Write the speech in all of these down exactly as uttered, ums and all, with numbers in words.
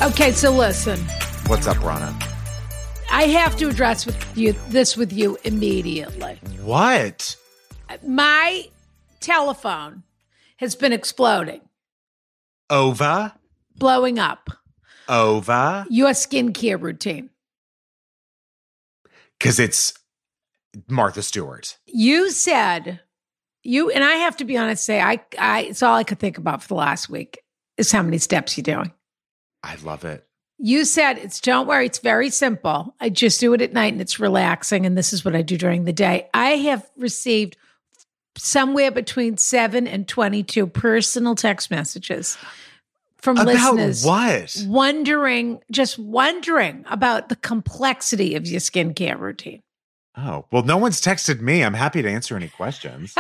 Okay, so listen. What's up, Rana? I have to address with you this with you immediately. What? My telephone has been exploding. Ova? Blowing up. Ova? Your skincare routine. Because it's Martha Stewart. You said, you and I have to be honest, say, I, I, it's all I could think about for the last week is how many steps you're doing. I love it. You said, it's don't worry, it's very simple. I just do it at night and it's relaxing. And this is what I do during the day. I have received somewhere between seven and twenty-two personal text messages from About listeners. What? Wondering, just wondering about the complexity of your skincare routine. Oh, well, no one's texted me. I'm happy to answer any questions.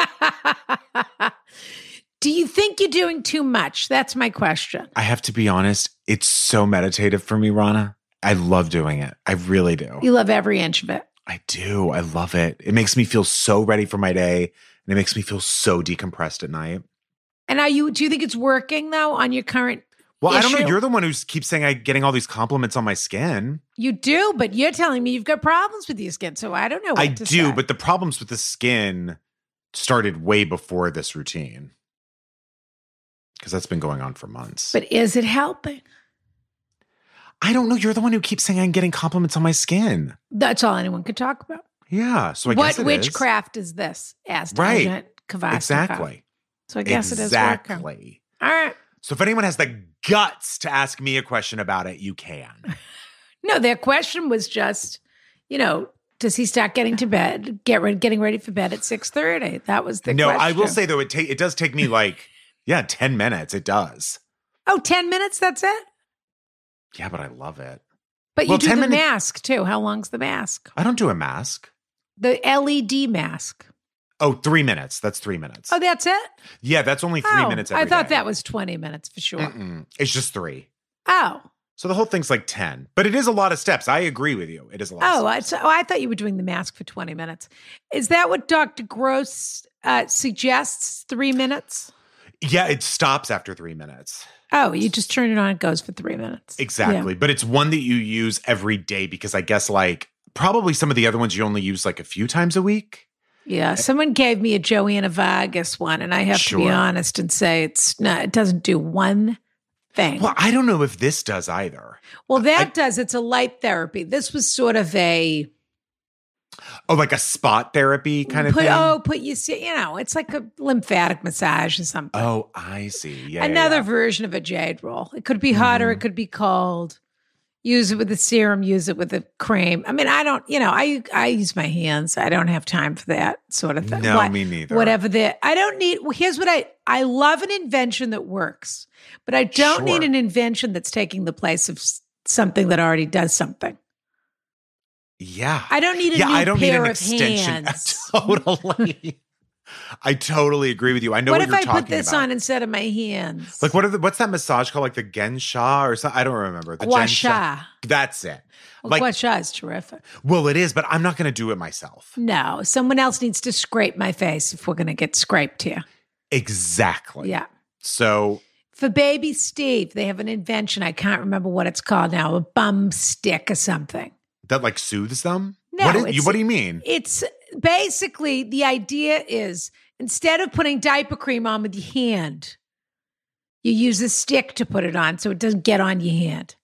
Do you think you're doing too much? That's my question. I have to be honest. It's so meditative for me, Rana. I love doing it. I really do. You love every inch of it. I do. I love it. It makes me feel so ready for my day. And it makes me feel so decompressed at night. And are you, do you think it's working though on your current Well, issue? I don't know. You're the one who keeps saying I'm getting all these compliments on my skin. You do, but you're telling me you've got problems with your skin. So I don't know what I to do, say. but the problems with the skin started way before this routine. Because that's been going on for months. But is it helping? I don't know. You're the one who keeps saying I'm getting compliments on my skin. That's all anyone could talk about. Yeah. So I what guess it witchcraft is. is this? Asked Right. Agent Kvasnikov. Exactly. So I guess exactly. it is working. All right. So if anyone has the guts to ask me a question about it, you can. No, their question was just, you know, does he start getting to bed, get ready, getting ready for bed at six thirty? That was the no, question. I will say, though, it, ta- it does take me like, yeah, ten minutes. It does. Oh, ten minutes, that's it? Yeah, but I love it. But Well, you do ten the minutes- mask, too. How long's the mask? I don't do a mask. The L E D mask. Oh, three minutes. That's three minutes. Oh, that's it? Yeah, that's only three oh, minutes every I thought day. that was twenty minutes for sure. Mm-mm. It's just three. Oh. So the whole thing's like ten. But it is a lot of steps. I agree with you. It is a lot Oh, of I, steps. so, oh, I thought you were doing the mask for twenty minutes. Is that what Doctor Gross uh, suggests, three minutes? Yeah, it stops after three minutes. Oh, you just turn it on, it goes for three minutes. Exactly. Yeah. But it's one that you use every day because I guess like probably some of the other ones you only use like a few times a week. Yeah, someone gave me a Joanna Vargas one, and I have Sure. to be honest and say it's not. It doesn't do one thing. Well, I don't know if this does either. Well, that I- does. It's a light therapy. This was sort of a Oh, like a spot therapy kind of put. thing? Oh, put you see. You know, it's like a lymphatic massage or something. Oh, I see. Yeah. Another yeah, version of a jade roll. It could be hot or Mhm. it could be cold. Use it with a serum. Use it with a cream. I mean, I don't. You know, I I use my hands. I don't have time for that sort of yeah. thing. No, What- me neither. Whatever the, I don't need, well, here's what I, I love an invention that works, but I don't need Sure. an invention that's taking the place of s- something that already does something. Yeah. I don't need a yeah, new I don't need pair an of extension. hands. Totally. I totally agree with you. I know What what, if you're I talking put this about. on instead of my hands? Like what are the, what's that massage called? Like the Gensha or something? I don't remember. The Gua Gensha. Sha. That's it. Well, Like, Gua Sha is terrific. well, it is, but I'm not going to do it myself. No, someone else needs to scrape my face if we're going to get scraped here. Exactly. Yeah. So For baby Steve, they have an invention. I can't remember what it's called now, a bum stick or something. that like soothes them? No, What, is, it's- you, what do you mean? It's basically the idea is instead of putting diaper cream on with your hand, you use a stick to put it on so it doesn't get on your hand.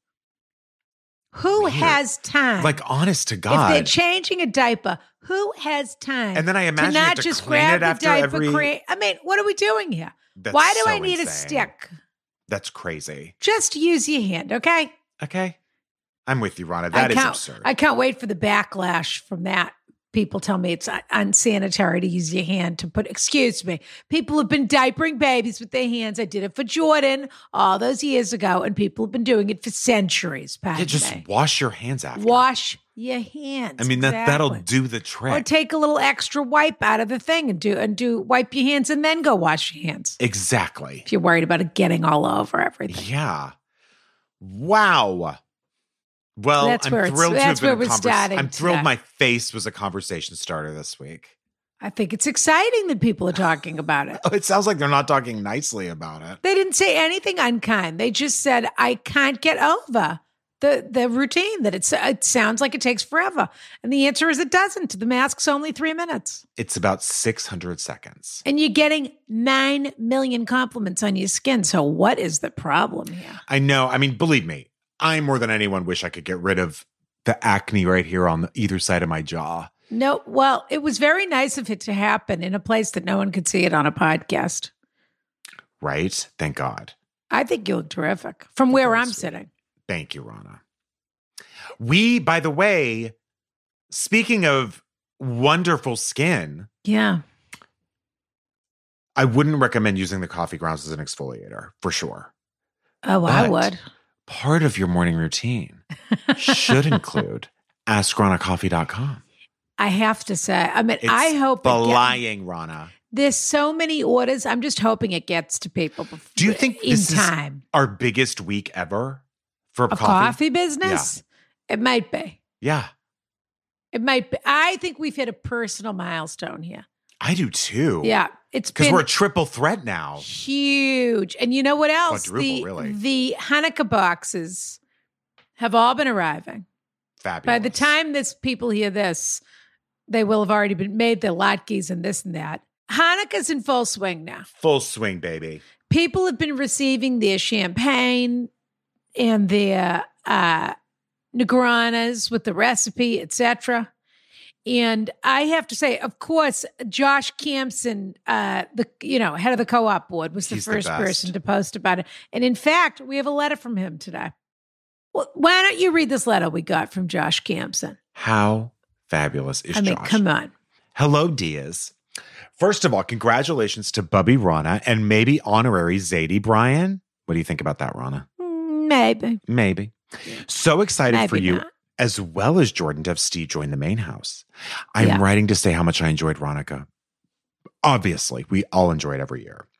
Who Weird. has time? Like, honest to if God. they're changing a diaper, who has time? And then I imagine to you not have to just clean grab it the after diaper every- cream. I mean, what are we doing here? That's Why do so I need a insane. stick? That's crazy. Just use your hand, okay? Okay. I'm with you, Ronna. That I is can't, absurd. I can't wait for the backlash from that. People tell me it's unsanitary to use your hand to put, excuse me. People have been diapering babies with their hands. I did it for Jordan all those years ago, and people have been doing it for centuries. Pardon yeah, just me. wash your hands after. Wash your hands. I mean, that, that'll exactly. do the trick. Or take a little extra wipe out of the thing and do and do wipe your hands and then go wash your hands. Exactly. If you're worried about it getting all over everything. Yeah. Wow. Well, That's I'm where it's- thrilled to that's have been where a we're convers- starting I'm thrilled today. my face was a conversation starter this week. I think it's exciting that people are talking about it. Oh, it sounds like they're not talking nicely about it. They didn't say anything unkind. They just said, I can't get over the the routine, that it's, it sounds like it takes forever. And the answer is it doesn't. The mask's only three minutes. It's about six hundred seconds. And you're getting nine million compliments on your skin. So what is the problem here? I know. I mean, believe me, I more than anyone wish I could get rid of the acne right here on the, either side of my jaw. No, well, it was very nice of it to happen in a place that no one could see it on a podcast. Right? Thank God. I think you look terrific from where I'm sitting. Thank you, Rana. We, by the way, speaking of wonderful skin, yeah, I wouldn't recommend using the coffee grounds as an exfoliator, for sure. Oh, But I would. part of your morning routine should include ask rana coffee dot com. I have to say, I mean, It's I hope it get- flying, Rana. there's so many orders. I'm just hoping it gets to people before, Do you think in this time. is our biggest week ever for A coffee? coffee business? It might be. Yeah, It might be. I think we've hit a personal milestone here. I do too. Yeah, it's Because been we're a triple threat now. huge. And you know what else? Quadruple, the, really. the Hanukkah boxes have all been arriving. Fabulous. By the time this people hear this, they will have already been made, the latkes and this and that. Hanukkah's in full swing now. Full swing, baby. People have been receiving their champagne and their uh, Negranas with the recipe, et cetera. And I have to say, of course, Josh Campson, uh, the you know head of the co-op board, was the He's the first best. person to post about it. And in fact, we have a letter from him today. Well, why don't you read this letter we got from Josh Campson? How fabulous is I mean, Josh? come on. Hello, Diaz. First of all, congratulations to Bubby Rana and maybe honorary Zadie Brian. What do you think about that, Rana? Maybe. Maybe. So excited Maybe for you, not. as well as Jordan to have Steve join the main house. I'm Yeah. writing to say how much I enjoyed Ronica. Obviously, we all enjoy it every year.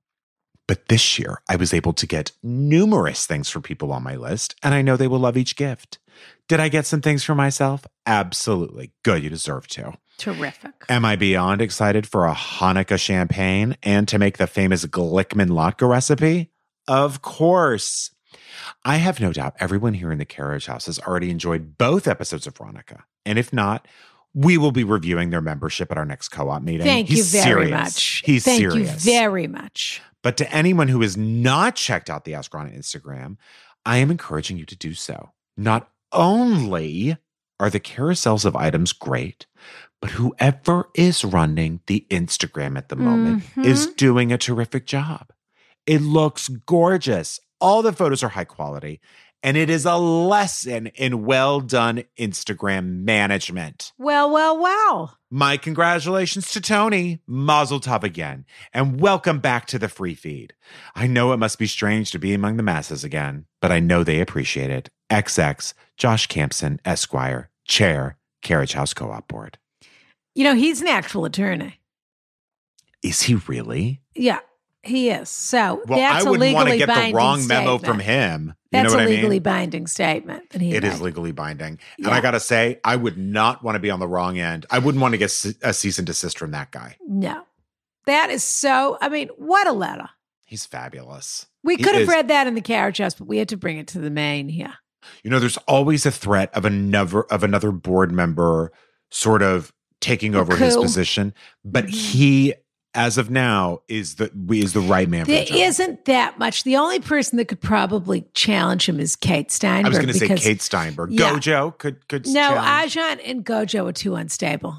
But this year, I was able to get numerous things for people on my list, and I know they will love each gift. Did I get some things for myself? Absolutely. Good, you deserve to. Terrific. Am I beyond excited for a Hanukkah champagne and to make the famous Glickman Latka recipe? Of course. I have no doubt everyone here in the Carriage House has already enjoyed both episodes of Hanukkah. And if not, we will be reviewing their membership at our next co-op meeting. Thank He's you very serious. much. He's Thank serious. you very much. But to anyone who has not checked out the Ask Rana Instagram, I am encouraging you to do so. Not only are the carousels of items great, but whoever is running the Instagram at the moment Mhm. is doing a terrific job. It looks gorgeous. All the photos are high quality, and it is a lesson in well done Instagram management. Well, well, well. My congratulations to Tony. Mazel tov again. And welcome back to the free feed. I know it must be strange to be among the masses again, but I know they appreciate it. X X, Josh Campson, Esquire, Chair, Carriage House Co-op Board. You know, he's an actual attorney. Is he really? Yeah, he is. So Well, that's I a wouldn't want to legally get the binding wrong memo statement. from him. You That's know what a I mean? legally binding statement that he It made. is legally binding. And Yeah. I got to say, I would not want to be on the wrong end. I wouldn't want to get ce- a cease and desist from that guy. No. That is so, I mean, what a letter. He's fabulous. We He could have is. read that in the Carriage House, but we had to bring it to the main here. You know, there's always a threat of another of another board member sort of taking A over his coup. position, but Mhm. he, as of now, is the is the right man for There the job. isn't that much. The only person that could probably challenge him is Kate Steinberg. I was going to say because- Kate Steinberg. Yeah. Gojo could could No, challenge. Ajahn and Gojo are too unstable.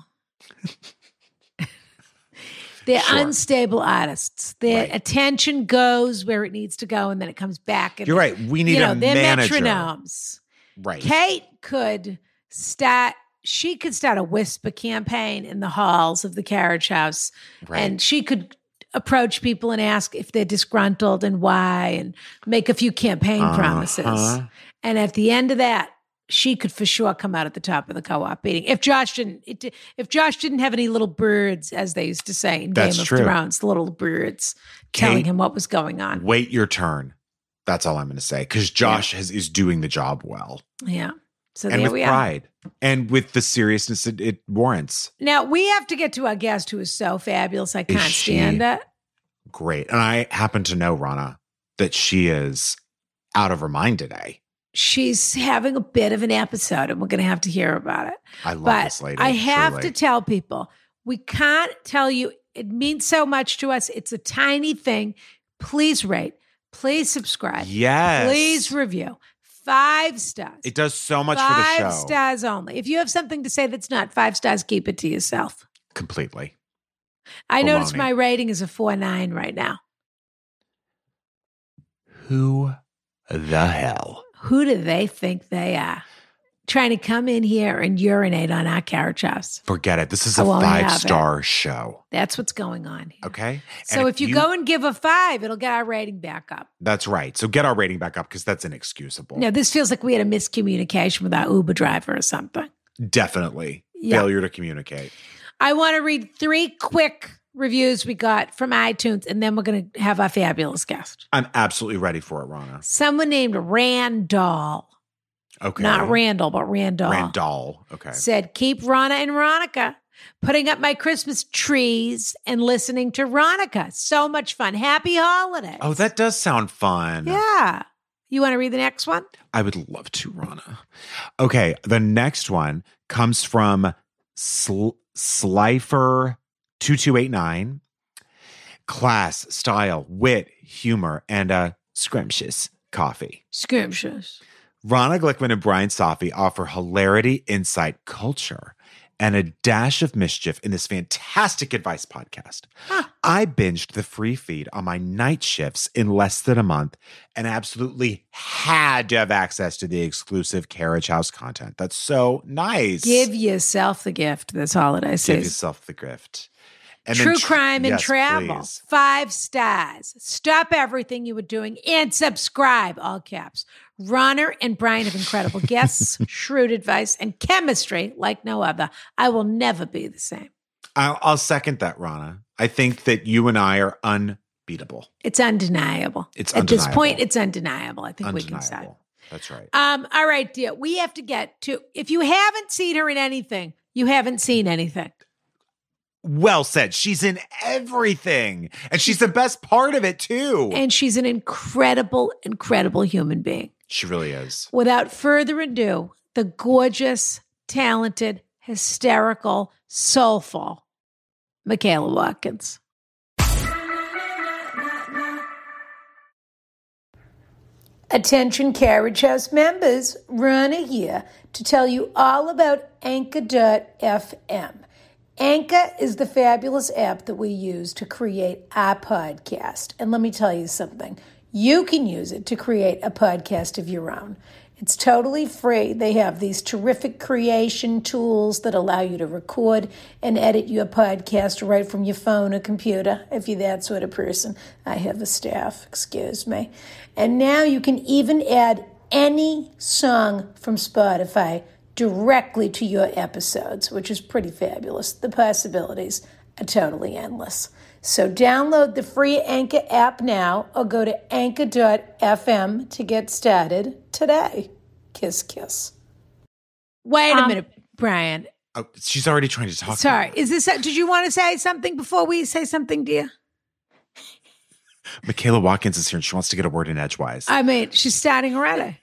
They're Sure. unstable artists. Their Right. attention goes where it needs to go, and then it comes back. And You're right. We need you know, a they're manager. metronomes. Right. Kate could start. She could start a whisper campaign in the halls of the Carriage House, Right. and she could approach people and ask if they're disgruntled and why, and make a few campaign promises. Uh-huh. And at the end of that, she could for sure come out at the top of the co-op meeting. If Josh didn't, it, if Josh didn't have any little birds, as they used to say in That's Game of true. Thrones, the little birds telling Kate, him what was going on. Wait your turn. That's all I'm going to say because Josh has, is doing the job well. Yeah. So and there with we pride and with the seriousness it, it warrants. are. Now, we have to get to our guest who is so fabulous. I can't she- stand it. Great. And I happen to know, Rana, that she is out of her mind today. She's having a bit of an episode, and we're going to have to hear about it. I love But this lady. I have truly. to tell people, we can't tell you. It means so much to us. It's a tiny thing. Please rate. Please subscribe. Yes. Please review. Five stars. It does so much five for the show. Five stars only. If you have something to say that's not five stars, keep it to yourself. Completely. I Baloney. noticed my rating is a four nine right now. Who the hell? Who do they think they are? Trying to come in here and urinate on our carriage house. Forget it. This is I a won't have it. five-star show. That's what's going on here. Okay? So And if you, go and give a five, it'll get our rating back up. That's right. So get our rating back up because that's inexcusable. No, this feels like we had a miscommunication with our Uber driver or something. Definitely. Yeah. Failure to communicate. I want to read three quick reviews we got from iTunes, and then we're going to have our fabulous guest. I'm absolutely ready for it, Rana. Someone named Randall. Okay. Not Randall, but Randall. Randall. Okay. Said, keep Rana and Ronica putting up my Christmas trees and listening to Ronica. So much fun. Happy holidays. Oh, that does sound fun. Yeah. You want to read the next one? I would love to, Rana. Okay. The next one comes from Sl- Slifer two two eight nine. Class, style, wit, humor, and a scrumptious coffee. Scrumptious. Rana Glickman and Brian Safi offer hilarity, insight, culture, and a dash of mischief in this fantastic advice podcast. Huh. I binged the free feed on my night shifts in less than a month and absolutely had to have access to the exclusive Carriage House content. That's so nice. Give yourself the gift this holiday Give season. yourself the gift. And True then tr- crime and yes, travel. please. Five stars. Stop everything you were doing and subscribe. All caps. Ronner and Brian have incredible guests, shrewd advice, and chemistry like no other. I will never be the same. I'll, I'll second that, Rana. I think that you and I are unbeatable. It's undeniable. It's At this undeniable. point, it's undeniable. I think we can say. Undeniable. That's right. Um, all right, dear. We have to get to, if you haven't seen her in anything, you haven't seen anything. Well said. She's in everything. And she's the best part of it, too. And she's an incredible, incredible human being. She really is. Without further ado, the gorgeous, talented, hysterical, soulful Michaela Watkins. Attention Carriage House members, Rana here to tell you all about Anchor dot f m. Anchor is the fabulous app that we use to create our podcast. And let me tell you something. You can use it to create a podcast of your own. It's totally free. They have these terrific creation tools that allow you to record and edit your podcast right from your phone or computer, if you're that sort of person. I have a staff, excuse me. And now you can even add any song from Spotify directly to your episodes, which is pretty fabulous. The possibilities are totally endless. So download the free Anchor app now or go to anchor dot f m to get started today. Kiss, kiss. Wait a Um, minute, Brian. Oh, she's already trying to talk. Sorry, to me. is this, did you want to say something before we say something, dear? Michaela Watkins is here and she wants to get a word in edgewise. I mean, she's starting already.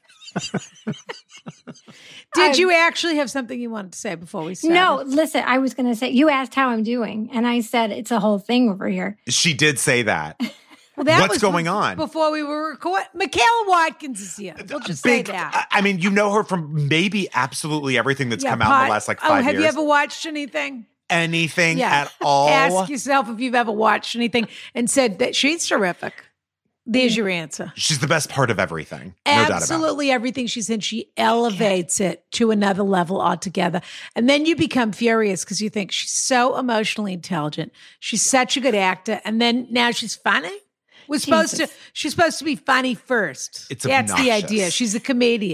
Did I- you actually have something you wanted to say before we started? No, listen, I was going to say, you asked how I'm doing, and I said it's a whole thing over here. she did say that. Well, that What's was going be- on? Before we were recording. Michaela Watkins is here. We'll just Big, say that. I I mean, you know her from maybe absolutely everything that's Yeah, come out in pod- the last like Oh, five have years. you ever watched anything? Anything Yeah. at all? Ask yourself if you've ever watched anything and said that she's terrific. There's your answer. She's the best part of everything. No doubt about it. Absolutely everything she's in, she elevates it to another level altogether. And then you become furious because you think she's so emotionally intelligent. She's such a good actor. And then now she's funny. We're supposed Jesus. to, she's supposed to be funny first. It's That's the obnoxious. idea. She's a comedian.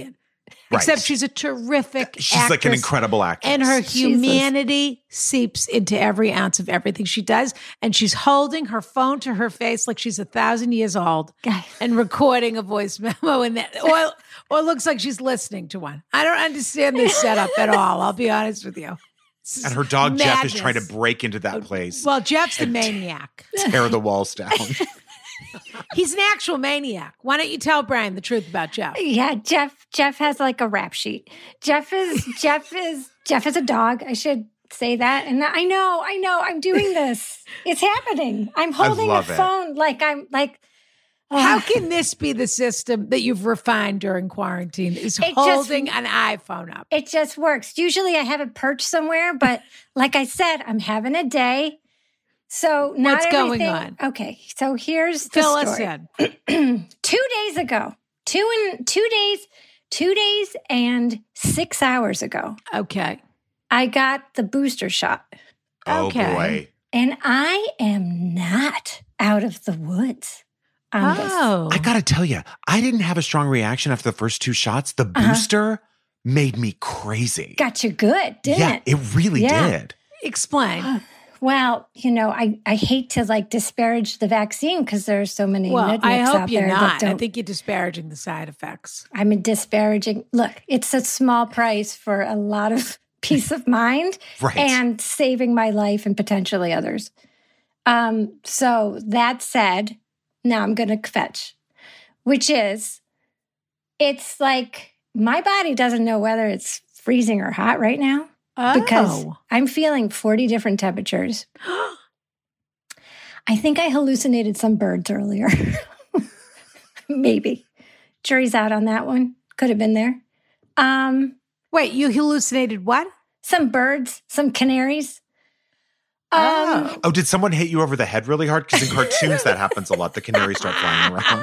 Right. Except she's a terrific She's actress. like an incredible actress. And her Jesus. humanity seeps into every ounce of everything she does. And she's holding her phone to her face like she's a thousand years old God. and recording a voice memo. And that, or, or looks like she's listening to one. I don't understand this setup at all. I'll be honest with you. This And is her dog Jeff is madness. trying to break into that place, Well, Jeff's the maniac. tear the walls down. He's an actual maniac. Why don't you tell Brian the truth about Jeff? Yeah, Jeff. Jeff has like a rap sheet. Jeff is Jeff is Jeff is a dog. I should say that. And I know, I know, I'm doing this. It's happening. I'm holding a love it. phone like I'm like. How ugh. can this be the system that you've refined during quarantine? Is It just- holding an iPhone up? It just works. Usually, I have it perched somewhere, but like I said, I'm having a day. So not What's going everything- on? Okay, so here's the Fill us story. in. Two days ago, two and two days, two days and six hours ago, Okay. I got the booster shot, Oh Okay. boy. and I am not out of the woods on this. Oh. I gotta tell you, I didn't have a strong reaction after the first two shots. The Uh-huh. booster made me crazy. Got you good, didn't yeah, it? it really Yeah. did. Explain. Well, you know, I, I hate to like disparage the vaccine because there are so many Well, nitwits I hope out you're there that not. don't. I think you're disparaging the side effects. I'm a disparaging. Look, it's a small price for a lot of peace of mind Right. and saving my life and potentially others. Um, so that said, now I'm going to fetch, which is, it's like my body doesn't know whether it's freezing or hot right now because Oh. I'm feeling forty different temperatures. I think I hallucinated some birds earlier. Maybe. Jury's out on that one. Could have been there. Um, Wait, you hallucinated what? some birds, some canaries. Um, Oh. Oh, did someone hit you over the head really hard? Because in cartoons that happens a lot. The canaries start flying around.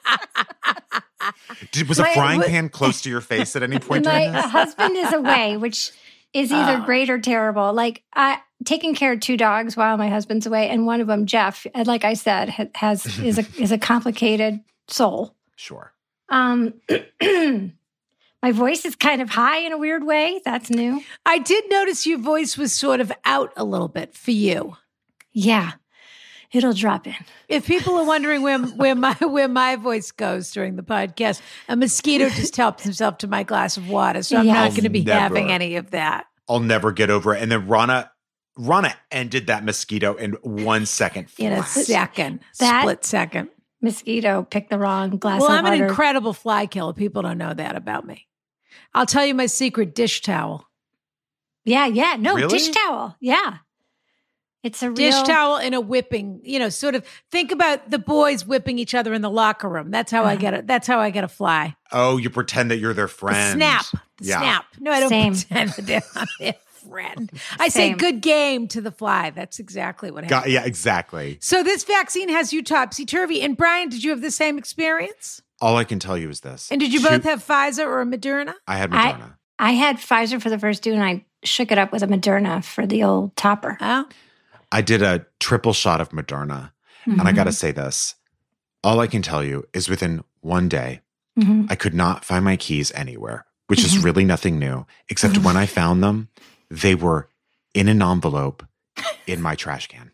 Did, was a My- frying what- pan close to your face at any point my during this? husband is away, which is either Oh. great or terrible. Like I taking care of two dogs while my husband's away, and one of them, Jeff, and like I said, ha- has is a is a complicated soul. Sure. Um, my voice is kind of high in a weird way. That's new. I did notice your voice was sort of out a little bit for you. Yeah, it'll drop in. If people are wondering where where my where my voice goes during the podcast, a mosquito just helped himself to my glass of water, so I'm Yes. not going to be Never. having any of that. I'll never get over it. And then Rana, Rana ended that mosquito in one second. In a flat. second, That- split second. Mosquito picked the wrong glass Well, of I'm an water. incredible fly killer. People don't know that about me. I'll tell you my secret dish towel. yeah, yeah. No, Really? dish towel. Yeah. It's a Dish real towel in a whipping, you know, sort of think about the boys whipping each other in the locker room. That's how I Uh-huh. get it. That's how I get a fly. Oh, you pretend that you're their The friend. snap. The Yeah. snap. No, I don't Same. pretend that I'm their friend. I say Same. good game to the fly. That's exactly what happened. Got, yeah, exactly. So this vaccine has you topsy-turvy. And Brian, did you have the same experience? All I can tell you is this. And did you Shoot- both have Pfizer or Moderna? I had I- Moderna. I had Pfizer for the first two, and I shook it up with a Moderna for the old topper. Oh, I did a triple shot of Moderna. And I Mhm. got to say this. All I can tell you is within one day, Mhm. I could not find my keys anywhere, which is Mhm. really nothing new, except Mhm. when I found them, they were in an envelope in my trash can.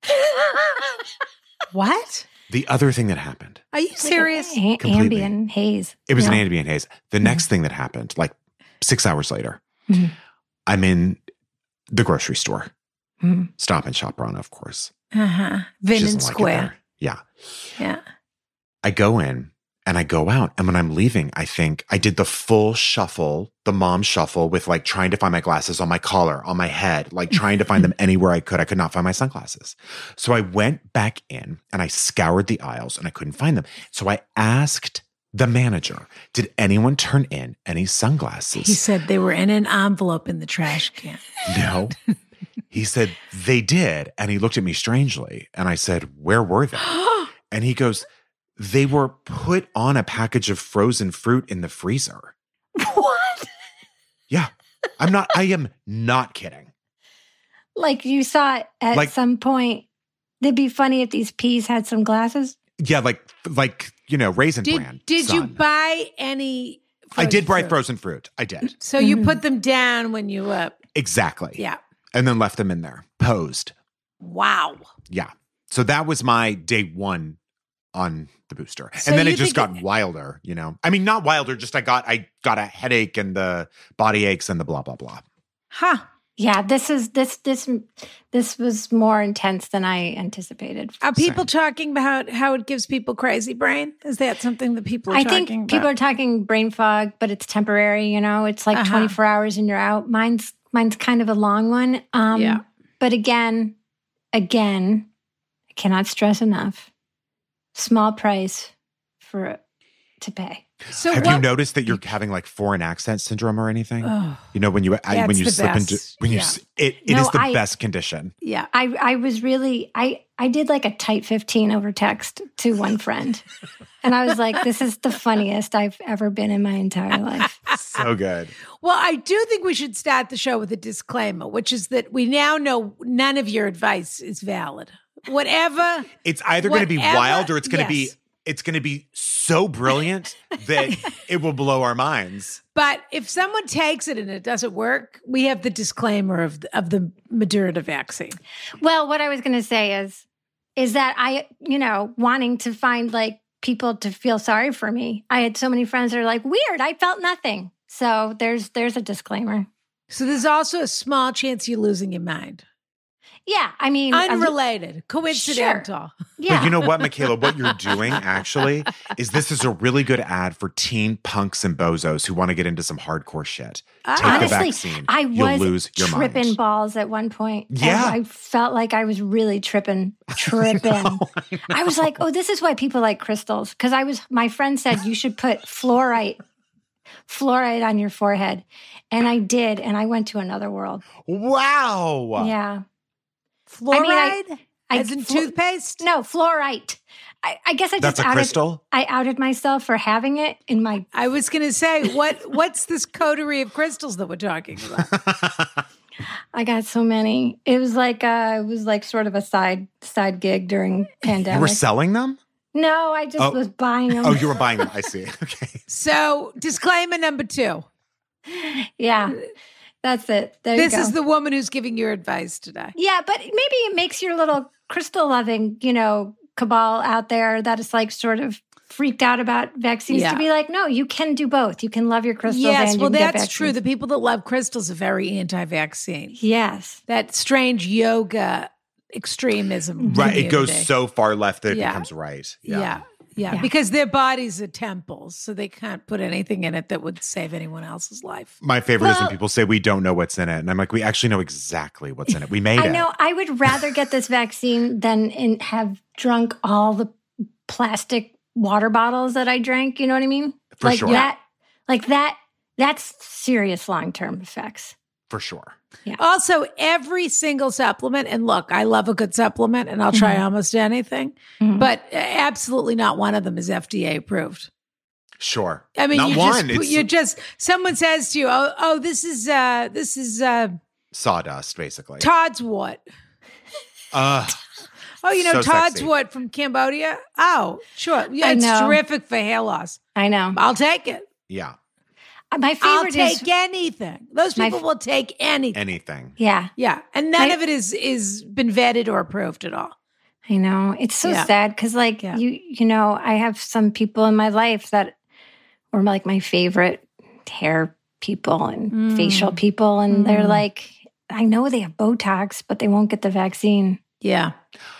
what? The other thing that happened, Are you serious? A- Completely. Ambien haze. it was Yeah. an Ambien haze. The next thing that happened, like six hours later, Mhm. I'm in the grocery store. Mhm. Stop and Shop Rana, of course. Uh-huh. She Vin doesn't and like it Square. there. Yeah. Yeah. I go in and I go out. And when I'm leaving, I think I did the full shuffle, the mom shuffle with like trying to find my glasses on my collar, on my head, like trying to find them anywhere I could. I could not find my sunglasses. So I went back in and I scoured the aisles and I couldn't find them. So I asked the manager, did anyone turn in any sunglasses? He said they were in an envelope in the trash can. No. He said, they did. And he looked at me strangely. And I said, where were they? And he goes, they were put on a package of frozen fruit in the freezer. What? Yeah. I'm not, I am not kidding. Like you saw it at Like- some point. It'd be funny if these peas had some glasses. Yeah, like, like, you know, Raisin Did Bran. did you son. buy any I did buy fruit. frozen fruit. I did. So you put them down when you uh Exactly. yeah. And then left them in there, posed. Wow. Yeah. So that was my day one on the booster. So and then you it just think got it- wilder, you know. I mean, not wilder, just I got I got a headache and the body aches and the blah, blah, blah. Huh. Yeah, this is this this this was more intense than I anticipated. Are people Same. talking about how it gives people crazy brain? Is that something that people are I talking think about? people are talking brain fog, but it's temporary. You know, it's like Uh-huh. twenty-four hours and you're out. Mine's mine's kind of a long one. Um, Yeah. But again, again, I cannot stress enough. Small price for to pay. So Have what, you noticed that you're having like foreign accent syndrome or anything? Oh, You know, when you I, when That's you the slip into best. when you Yeah. s it it No, is the I- best condition. yeah. I I was really I I did like a tight fifteen over text to one friend. And I was like, this is the funniest I've ever been in my entire life. So good. Well, I do think we should start the show with a disclaimer, which is that we now know none of your advice is valid. Whatever. It's either going to be Whatever- wild or it's going to yes. be it's going to be so brilliant that it will blow our minds. But if someone takes it and it doesn't work, we have the disclaimer of the, of the Moderna vaccine. Well, what I was going to say is, is that I, you know, wanting to find like people to feel sorry for me. I had so many friends that are like, weird, I felt nothing. So there's there's a disclaimer. So there's also a small chance you're losing your mind. Yeah, I mean, I'm- Unrelated, coincidental. yeah, But you know what, Michaela? What you're doing actually is this is a really good ad for teen punks and bozos who want to get into some hardcore shit. Ah. Take honestly, the vaccine. I You'll was lose your tripping mind. balls at one point. And Yeah. I felt like I was really tripping, tripping. I know, I I was like, oh, this is why people like crystals. Because I was, my friend said you should put fluorite, fluorite on your forehead. And I did. And I went to another world. Wow. Yeah. Fluoride, I mean, I- I- as in flu- toothpaste? No, fluorite. I, I guess I just That's a outed, crystal? I outed myself for having it in my. I was going to say, what what's this coterie of crystals that we're talking about? I got so many. It was like uh, it was like sort of a side side gig during pandemic. You were selling them? no, I just Oh. was buying them. Oh, you were buying them. I see. Okay. So, disclaimer number two. Yeah, that's it. There This you go. is the woman who's giving your advice today. Yeah, but maybe it makes your little crystal loving, you know, cabal out there that is like sort of freaked out about vaccines Yeah. to be like, no, you can do both. You can love your crystals. Yes, and you well, can get that's true. vaccines. The people that love crystals are very anti-vaccine. Yes. That strange yoga extremism. Right. It goes community. so far left that it Yeah. becomes right. Yeah. yeah. Yeah. Because their bodies are temples, so they can't put anything in it that would save anyone else's life. My favorite is when Well- people say we don't know what's in it. And I'm like, we actually know exactly what's in it. We made I it. know. I would rather get this vaccine than in, have drunk all the plastic water bottles that I drank. You know what I mean? For like sure. that. Like that. That's serious long term effects. For sure. Also, every single supplement, and look, I love a good supplement and I'll try Mhm. almost anything, Mhm. but absolutely not one of them is F D A approved. Sure. I mean, Not you one. just, It's you just, someone says to you, oh, oh, this is, uh, this is, uh, sawdust, basically. Todd's wort. Uh, Oh, you know, So Todd's sexy. wort from Cambodia. Oh, sure. Yeah, I it's know. terrific for hair loss. I know. I'll take it. yeah. My I'll favorite take is anything. Those My people f- will take anything. Anything. yeah. Yeah, and none My- of it is is been vetted or approved at all. I know. It's so Yeah. sad because, like, Yeah. you, you know, I have some people in my life that were like my favorite hair people and Mm. facial people. And they're Mm. like, I know they have Botox, but they won't get the vaccine. Yeah,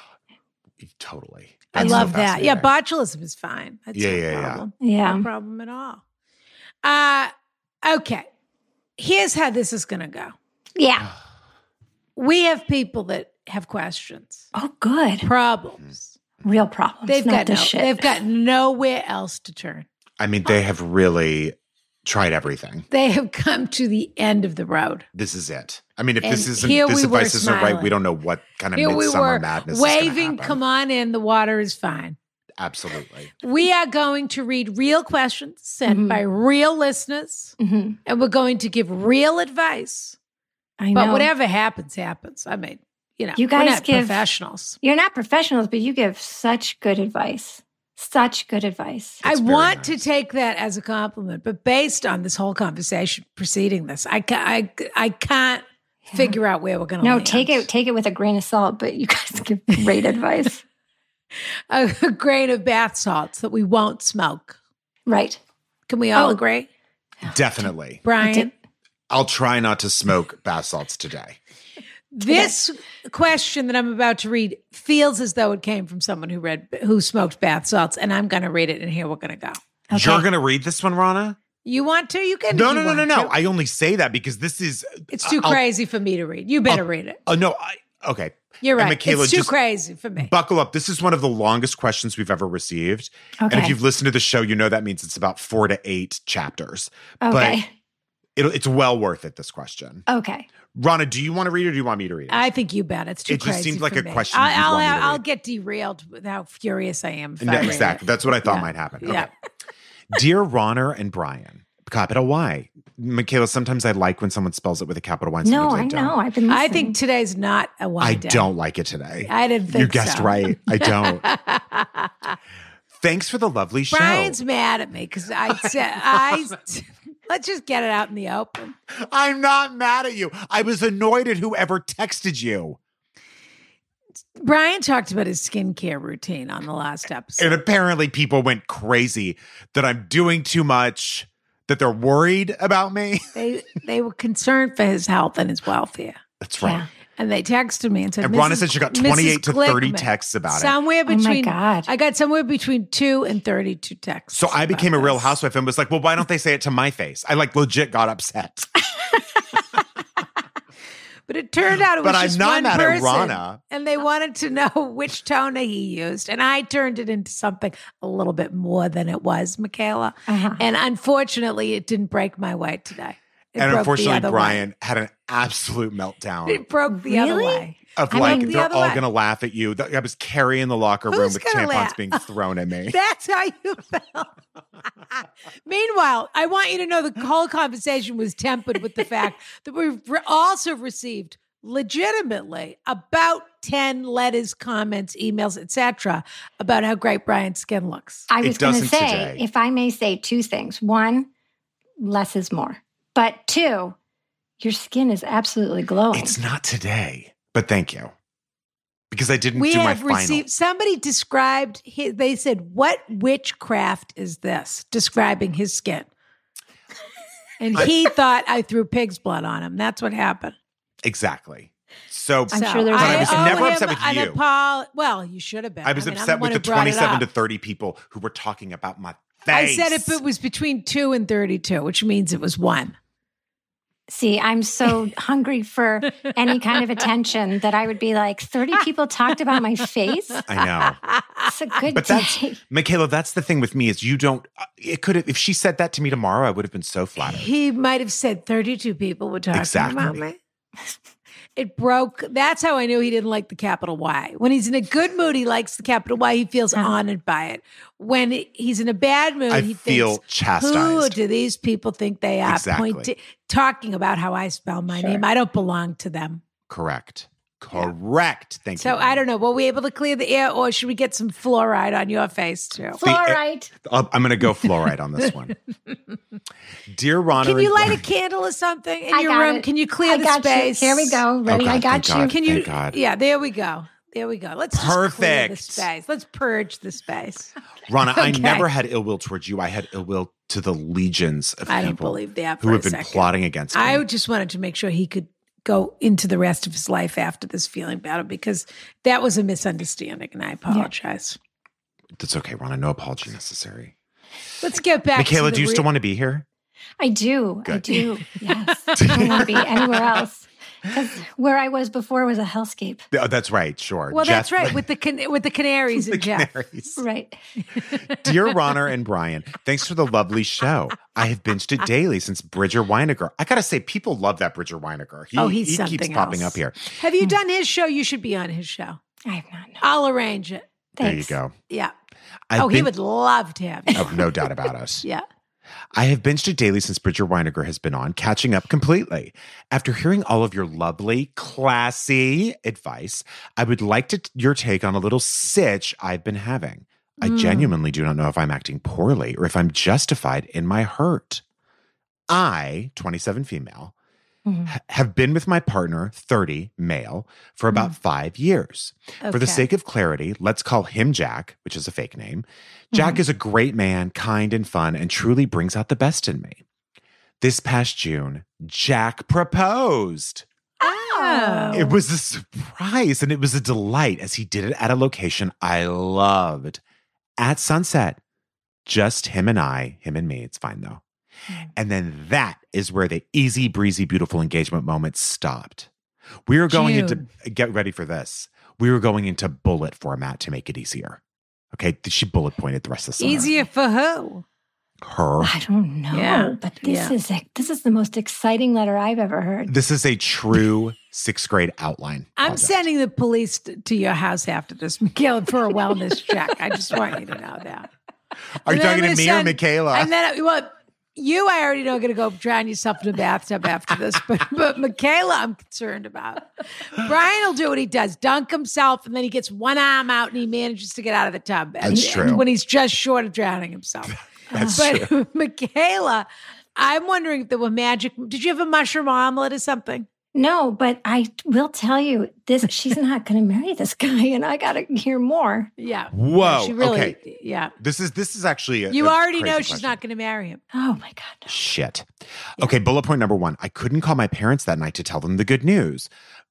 Totally. I That's so love that. Yeah, fascinating. botulism is fine. That's Yeah, no yeah, yeah. problem. Yeah. No problem at all. Uh, okay. Here's how this is going to go. Yeah. We have people that have questions, Oh, good. problems. Real problems. They've not got no, this shit. they've got nowhere else to turn. I mean, they have really tried everything. They have come to the end of the road. This is it. I mean, if And this isn't here this we were advice isn't right, smiling. we don't know what kind of Here we midsummer were madness is gonna waving, happen. come on in, the water is fine. Absolutely. We are going to read real questions sent Mhm. by real listeners, Mhm. and we're going to give real advice. I know. But whatever happens, happens. I mean, you know, You we're guys not give- professionals. You're not professionals, but you give such good advice. Such good advice. I very want nice. to take that as a compliment, but based on this whole conversation preceding this, I, ca- I, I can't Yeah. figure out where we're going to No, land. take it take it with a grain of salt, but you guys give great advice. A, a grain of bath salts that we won't smoke. Right. Can we all Oh. agree? Definitely. Brian, I'll try not to smoke bath salts today. this question that I'm about to read feels as though it came from someone who read who smoked bath salts, and I'm going to read it, and here we're going to go. Okay. You're going to read this one, Rana? You want to? You can. No, if no, you no, no, want no. to. I only say that because this is. It's too I'll- crazy for me to read. You better I'll- read it. Oh, no. I, okay. You're and right. Michaela, it's too just crazy for me. Buckle up. This is one of the longest questions we've ever received. Okay. And if you've listened to the show, you know that means it's about four to eight chapters. Okay. It'll, it's well worth it, this question. Okay. Rana, do you want to read it or do you want me to read it? I think you bet. It's too It just crazy. seemed like for a me. question I'll, you'd I'll, want me to I'll read. get derailed with how furious I am. If No, I read exactly. it. That's what I thought Yeah. might happen. Yeah. Okay. Dear Ronner and Brian, capital Y. Michaela, sometimes I like when someone spells it with a capital Y. and No, I sometimes know. don't. I've been listening. I think today's not a one I day. don't like it today. I didn't think You guessed so. right. I don't. Thanks for the lovely show. Brian's mad at me because I said I. Let's just get it out in the open. I'm not mad at you. I was annoyed at whoever texted you. Brian talked about his skincare routine on the last episode. And apparently people went crazy that I'm doing too much, that they're worried about me. They they were concerned for his health and his welfare. That's right. Yeah. And they texted me and said, And Rhonda Missus said she got Missus twenty-eight to thirty Glickman, texts about it. Somewhere Oh my between, God. I got somewhere between two and thirty-two texts. So I became a about real this. housewife and was like, well, why don't they say it to my face? I like legit got upset. But it turned out it was But I'm just not one mad at person, Rana. and they wanted to know which toner he used, and I turned it into something a little bit more than it was, Michaela. Uh-huh. And unfortunately, it didn't break my way today. It and broke the unfortunately, other Brian had an absolute meltdown way. It broke the other Really? way. of I like, mean, the they're other all way. going to laugh at you. I was carrying the locker room Who's with gonna tampons laugh? being thrown at me. That's how you felt. Meanwhile, I want you to know the whole conversation was tempered with the fact that we've re- also received legitimately about ten letters, comments, emails, et cetera, about how great Brian's skin looks. I It was going to doesn't say, today. if I may say two things. One, less is more. But two, your skin is absolutely glowing. It's not today, but thank you. Because I didn't We do my have final. received, somebody described, his, they said, what witchcraft is this? Describing his skin. And he thought I threw pig's blood on him. That's what happened. Exactly. So, I'm sure there's- But I was owe never him upset with an you. apo- well, you should have been. I was mean, I'm upset one with the who brought it twenty-seven up. to thirty people who were talking about my I face. said if it was between two and thirty-two, which means it was one. See, I'm so hungry for any kind of attention that I would be like, thirty people talked about my face. I know. It's a good But that's, day. Michaela, that's the thing with me is you don't, it could have, if she said that to me tomorrow, I would have been so flattered. He might have said thirty-two people were talking Exactly. about me. It broke. That's how I knew he didn't like the capital Y. When he's in a good mood, he likes the capital Y. He feels Uh-huh. honored by it. When he's in a bad mood, I he feel thinks, chastised. who do these people think they are? Exactly. Pointi- talking about how I spell my Sure. name. I don't belong to them. Correct. Correct. Thank So you. I don't know. Were we able to clear the air, or should we get some fluoride on your face too? Fluoride. I'll- I'm going to go fluoride on this one. Dear Ron, Can you light a candle or something in I your got room? it. Can you clear I the got space? you. Here we go. Ready? Oh, God, I got thank you. God. Can you? Thank God. Yeah, there we go. There we go. Let's just clear the Perfect. space. Let's purge the space. Rana, I Okay. never had ill will towards you. I had ill will to the legions of I don't people believe that for who a have been second. plotting against me. I just wanted to make sure he could go into the rest of his life after this feeling battle because that was a misunderstanding, and I apologize. That's okay, Rana. No apology necessary. Let's get back. Michaela, to the do you re- still want to be here? I do. I Good. do. Yes. I don't want to be anywhere else. Because where I was before was a hellscape. Oh, that's right. Sure. Well, that's Jeff- right with the can- with the canaries the and Jeff. canaries. Right. Dear Ronner and Brian, thanks for the lovely show. I have binged it daily since Bridger Weiniger. I got to say, people love that Bridger Weiniger. He, Oh, he's he something keeps popping else. up here. Have you done his show? You should be on his show. I have not known. I'll arrange it. Thanks. There you go. Yeah. I've oh, he been- would love to have you. Oh, no doubt about it. Yeah. I have binged it daily since Bridger Weiniger has been on, catching up completely. After hearing all of your lovely, classy advice, I would like to your take on a little sitch I've been having. I Mm. genuinely do not know if I'm acting poorly or if I'm justified in my hurt. I, twenty-seven female, Mhm. ha- have been with my partner, thirty male, for about five years. For the Okay. sake of clarity, let's call him Jack, which is a fake name. Jack Mhm. is a great man, kind and fun, and truly brings out the best in me. This past June, Jack proposed. Oh. It was a surprise and it was a delight as he did it at a location I loved. At sunset, just him and I, him and me, it's fine though. Mm. And then that is where the easy breezy, beautiful engagement moment stopped. We were going June. into, get ready for this. We were going into bullet format to make it easier. Okay. She bullet pointed the rest of the summer. Easier for who? Her. I don't know, Yeah. but this Yeah. is a, this is the most exciting letter I've ever heard. This is a true sixth grade outline. I'm project. sending the police t- to your house after this, Michaela, for a wellness check. I just want you to know that. Are you And then talking I'm to gonna me or send- Michaela? And then, well, you, I already know, are going to go drown yourself in a bathtub after this. But, but Michaela, I'm concerned about. Brian will do what he does, dunk himself, and then he gets one arm out and he manages to get out of the tub. And, That's true. and when he's just short of drowning himself. That's but true. Michaela, I'm wondering if there were magic. Did you have a mushroom omelet or something? No, but I will tell you this: she's not going to marry this guy, and I got to hear more. Yeah. Whoa. She really, okay. yeah. This is this is actually a, You a already crazy know she's question. not going to marry him. Oh my god! Shit. Okay, bullet point number one. I couldn't call my parents that night to tell them the good news.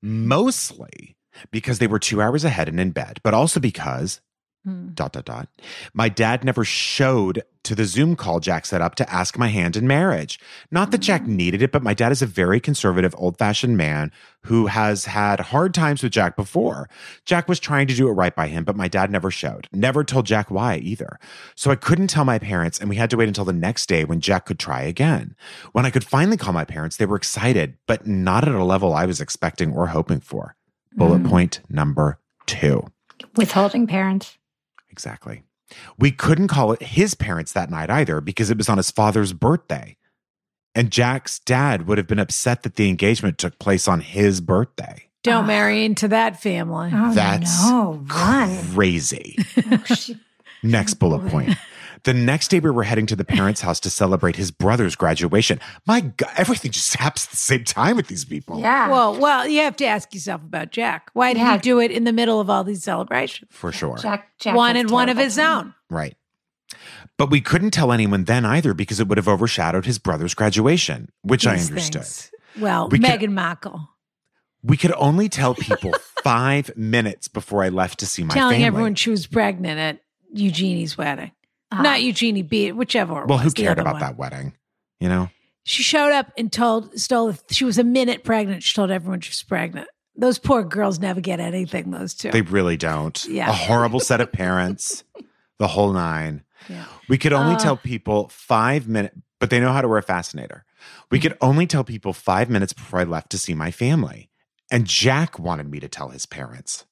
Mostly because they were two hours ahead and in bed, but also because Hmm. dot dot dot. My dad never showed to the Zoom call Jack set up to ask my hand in marriage. Not that Jack needed it, but my dad is a very conservative, old-fashioned man who has had hard times with Jack before. Jack was trying to do it right by him, but my dad never showed. Never told Jack why either. So I couldn't tell my parents, and we had to wait until the next day when Jack could try again. When I could finally call my parents, they were excited, but not at a level I was expecting or hoping for. Bullet Mm. point number two. Withholding parents. Exactly. We couldn't call it his parents that night either because it was on his father's birthday. And Jack's dad would have been upset that the engagement took place on his birthday. Don't Ah. marry into that family. Oh That's no! Run. Crazy. Oh, she- Next bullet point. The next day, we were heading to the parents' house to celebrate his brother's graduation. My God, everything just happens at the same time with these people. yeah. Well, well, you have to ask yourself about Jack. Why did Yeah. he do it in the middle of all these celebrations? For sure. Jack, Jack one has and one of terrible his timing. own. Right. But we couldn't tell anyone then either because it would have overshadowed his brother's graduation, which I These understood. things. Well, We could- Meghan Markle We could only tell people five minutes before I left to see my telling family. everyone she was pregnant at Eugenie's wedding. Ah. Not Eugenie B, whichever. it Well, who was, the cared other about one. that wedding? You know? She showed up and told, stole, she was a minute pregnant. She told everyone she was pregnant. Those poor girls never get anything, those two. They really don't. Yeah. A horrible set of parents, the whole nine. Yeah. We could only Uh. tell people five minutes, but they know how to wear a fascinator. We could only tell people five minutes before I left to see my family. And Jack wanted me to tell his parents.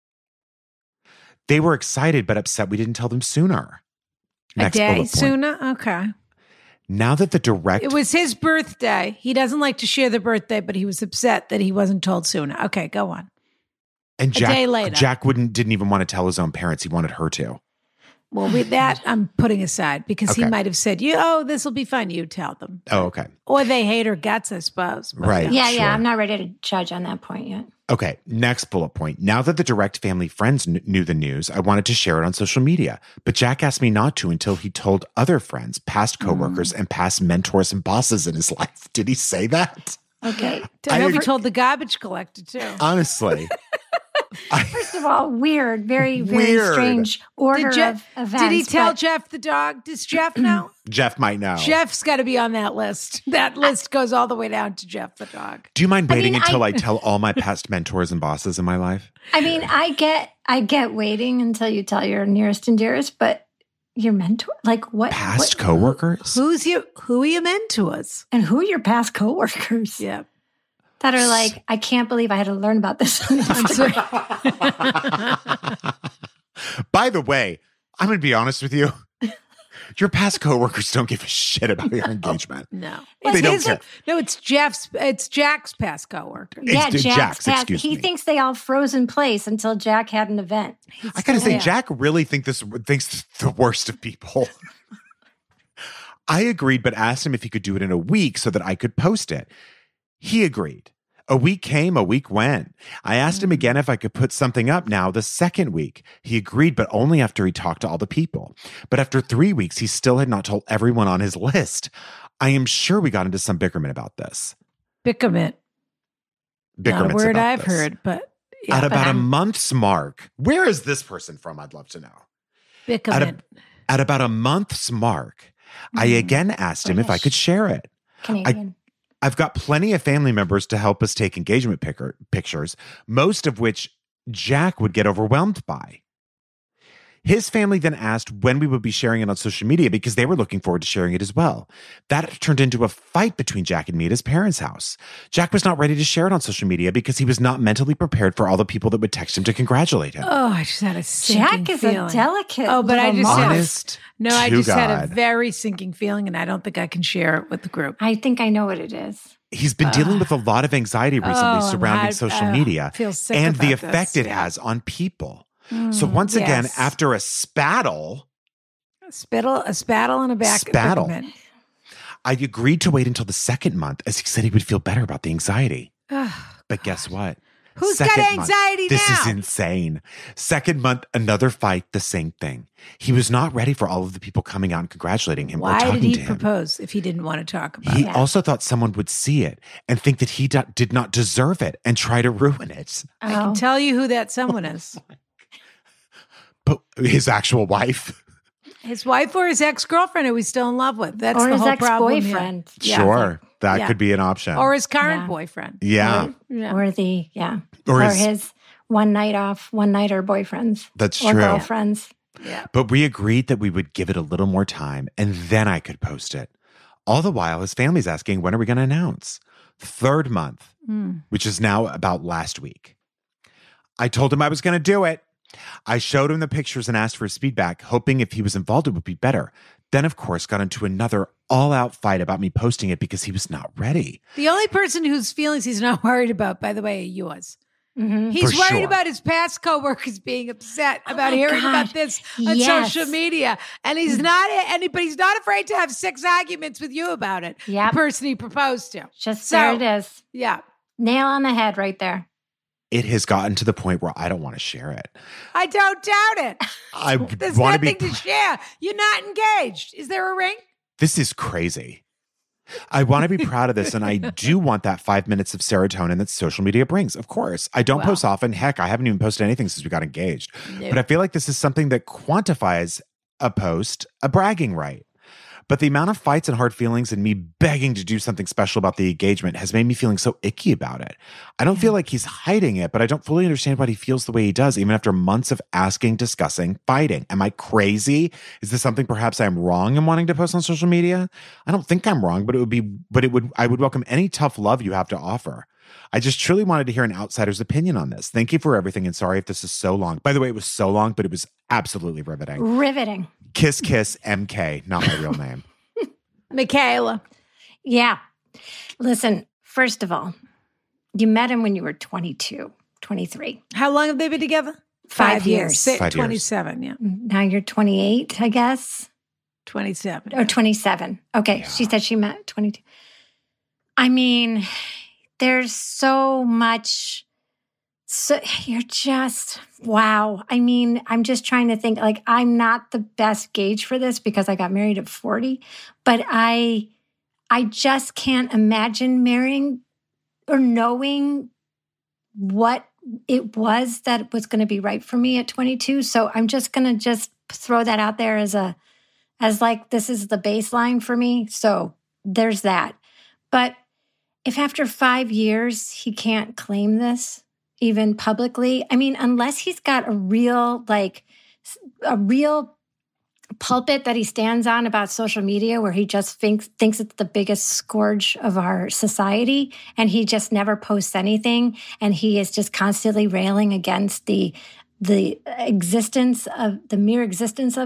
They were excited, but upset we didn't tell them sooner. A Next day bullet point. sooner? Okay. Now that the direct It was his birthday. He doesn't like to share the birthday, but he was upset that he wasn't told sooner. Okay, go on. and Jack, day later. Jack wouldn't didn't even want to tell his own parents. He wanted her to. Well, with that, I'm putting aside because he Okay. might have said, "You, oh, this will be fun." You tell them, Oh, okay. or they hate her guts, I suppose. But Right. Yeah, Sure. yeah. I'm not ready to judge on that point yet. Okay, next bullet point. Now that the direct family friends kn- knew the news, I wanted to share it on social media. But Jack asked me not to until he told other friends, past coworkers, and past mentors and bosses in his life. Did he say that? Okay. I hope he I- told the garbage collector too. Honestly. I, First of all, weird, very, very Weird. strange order Did, Jeff, of events. did he tell but- Jeff the dog? Does Jeff know? Jeff might know. Jeff's got to be on that list. That list goes all the way down to Jeff the dog. Do you mind I waiting mean, until I, I- tell all my past mentors and bosses in my life? I mean, I get, I get waiting until you tell your nearest and dearest, but your mentor, like what? Past what- coworkers? Who's your who are your mentors? And who are your past coworkers Yeah. that are like, I can't believe I had to learn about this. on I'm sorry. Instagram." By the way, I'm going to be honest with you. Your past coworkers don't give a shit about your engagement. No. They It's don't his- care. No, it's Jeff's, it's Jack's past coworker. Yeah, It's- Jack's, Jack's, past- excuse he me. thinks they all froze in place until Jack had an event. I gotta say, Yeah. Jack really think this thinks the worst of people. I agreed, but asked him if he could do it in a week so that I could post it. He agreed. A week came, a week went. I asked him again if I could put something up now the second week. He agreed, but only after he talked to all the people. But after three weeks, he still had not told everyone on his list. I am sure we got into some bickerment about this. Bickerment. Not a Bickerments word about I've this. heard, but yeah, At but about a I'm- month's mark, where is this person from? I'd love to know. At, Bickerment. a, at about a month's mark, I Mm. again asked him if I British. could share it. Canadian. I've got plenty of family members to help us take engagement picker, pictures, most of which Jack would get overwhelmed by. His family then asked when we would be sharing it on social media because they were looking forward to sharing it as well. That turned into a fight between Jack and me at his parents' house. Jack was not ready to share it on social media because he was not mentally prepared for all the people that would text him to congratulate him. Oh, I just had a sinking Jack is feeling. a delicate. Oh, but I little just moth. had a- Honest No, I to just had a God. very sinking feeling, and I don't think I can share it with the group. I think I know what it is. He's been dealing with a lot of anxiety recently Oh, surrounding I- social oh, media feel sick and the about this, effect it yeah. has on people. So once Mm, again, yes. after a spattle, A spittle, a spattle, and a back. Spattle. bickerment. I agreed to wait until the second month as he said he would feel better about the anxiety. Oh, But guess what? who's got Second month- anxiety This now? is insane. Second month, another fight, the same thing. He was not ready for all of the people coming out and congratulating him or Why talking did he to him. propose if he didn't want to talk about He it? also thought someone would see it and think that he do- did not deserve it and try to ruin it. I can Oh. tell you who that someone is. But his actual wife. His wife or his ex-girlfriend who he's still in love with. That's Or the his whole problem here. ex-boyfriend. Yeah. Sure. That Yeah. could be an option. Or his current Yeah. boyfriend. yeah, Yeah. Or the, yeah. Or Or, his- his, one night off, one nighter boyfriends. that's Or true. girlfriends. Yeah. But we agreed that we would give it a little more time and then I could post it. All the while, his family's asking, when are we going to announce? Third month, Mm. which is now about last week. I told him I was going to do it. I showed him the pictures and asked for his feedback, hoping if he was involved, it would be better. Then, of course, got into another all-out fight about me posting it because he was not ready. The only person whose feelings he's not worried about, by the way, are yours. Mhm. He's For worried sure. about his past coworkers being upset Oh about my hearing God. about this on Yes. social media, and he's not. And he, but he's not afraid to have six arguments with you about it. Yep. The person he proposed to. Just So- there it is. Yeah, Nail on the head right there. It has gotten to the point where I don't want to share it. I don't doubt it. I There's want to nothing be. to share. You're not engaged. Is there a ring? This is crazy. I want to be proud of this, and I do want that five minutes of serotonin that social media brings. Of course, I don't Well. post often. Heck, I haven't even posted anything since we got engaged. No. But I feel like this is something that quantifies a post, a bragging right. But the amount of fights and hard feelings and me begging to do something special about the engagement has made me feeling so icky about it. I don't feel like he's hiding it, but I don't fully understand why he feels the way he does, even after months of asking, discussing, fighting. Am I crazy? Is this something perhaps I'm wrong in wanting to post on social media? I don't think I'm wrong, but it would be, but it would, I would welcome any tough love you have to offer. I just truly wanted to hear an outsider's opinion on this. Thank you for everything, and sorry if this is so long. By the way, it was so long, but it was absolutely riveting. Riveting. Kiss, kiss, M K, not my real name. Michaela. Yeah. Listen, first of all, you met him when you were twenty-two, twenty-three. How long have they been together? Five years. Si- Five years. twenty-seven, yeah. Now you're twenty-eight, I guess, twenty-seven. or twenty-seven. Okay. Yeah. She said she met at twenty-two. I mean, there's so much. So you're just, wow. I mean, I'm just trying to think, like, I'm not the best gauge for this because I got married at forty, but I, I just can't imagine marrying or knowing what it was that was going to be right for me at twenty-two. So I'm just going to just throw that out there as a, as like, this is the baseline for me. So there's that. But if after five years he can't claim this, even publicly, I mean, unless he's got a real, like, a real pulpit that he stands on about social media where he just thinks thinks it's the biggest scourge of our society, and he just never posts anything, and he is just constantly railing against the the existence of the mere existence of it,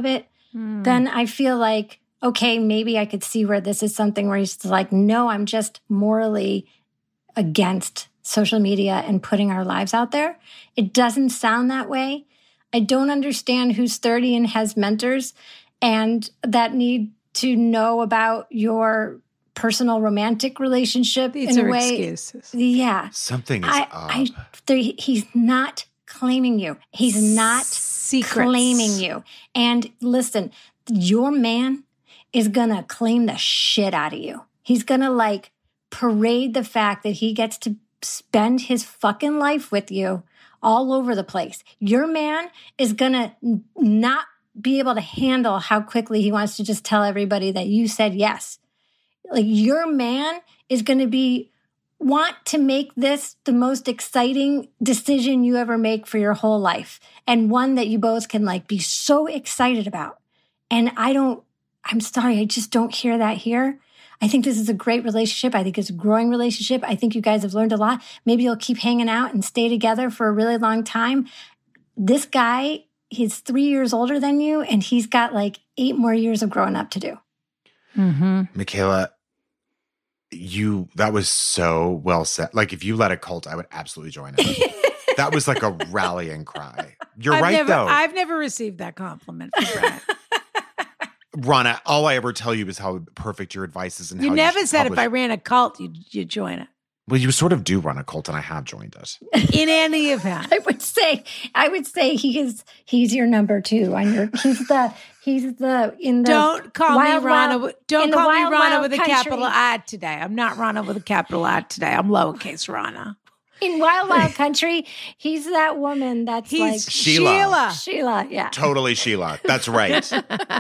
mm. then I feel like, okay, maybe I could see where this is something where he's like, no, I'm just morally against social media and putting our lives out there. It doesn't sound that way. I don't understand who's thirty and has mentors and that need to know about your personal romantic relationship. These in are a way. Excuses. Yeah. Something is I, up. I, there, he's not claiming you. He's not Secrets. claiming you. And listen, your man is going to claim the shit out of you. He's going to like parade the fact that he gets to spend his fucking life with you all over the place. Your man is going to not be able to handle how quickly he wants to just tell everybody that you said yes. Like your man is going to be want to make this the most exciting decision you ever make for your whole life and one that you both can like be so excited about. And I don't, I'm sorry, I just don't hear that here. I think this is a great relationship. I think it's a growing relationship. I think you guys have learned a lot. Maybe you'll keep hanging out and stay together for a really long time. This guy, he's three years older than you, and he's got like eight more years of growing up to do. Mm-hmm. Michaela, you, that was so well said. Like if you led a cult, I would absolutely join it. That was like a rallying cry. You're I've right, never, though. I've never received that compliment from Brad. Rana, all I ever tell you is how perfect your advice is. And You how never you said publish. if I ran a cult, you'd, you'd join it. Well, you sort of do run a cult, and I have joined it. In any event. I would say, I would say he is, he's your number two on your, he's the, he's the, in the. Don't call wild, me Rana. wild- Don't in the call me wild, Rana wild with a country. capital I today. I'm not Rana with a capital I today. I'm lowercase Rana. In Wild Wild Country, he's that woman that's He's like Sheila. Sheila. Sheila. Yeah. Totally, Sheila. That's right.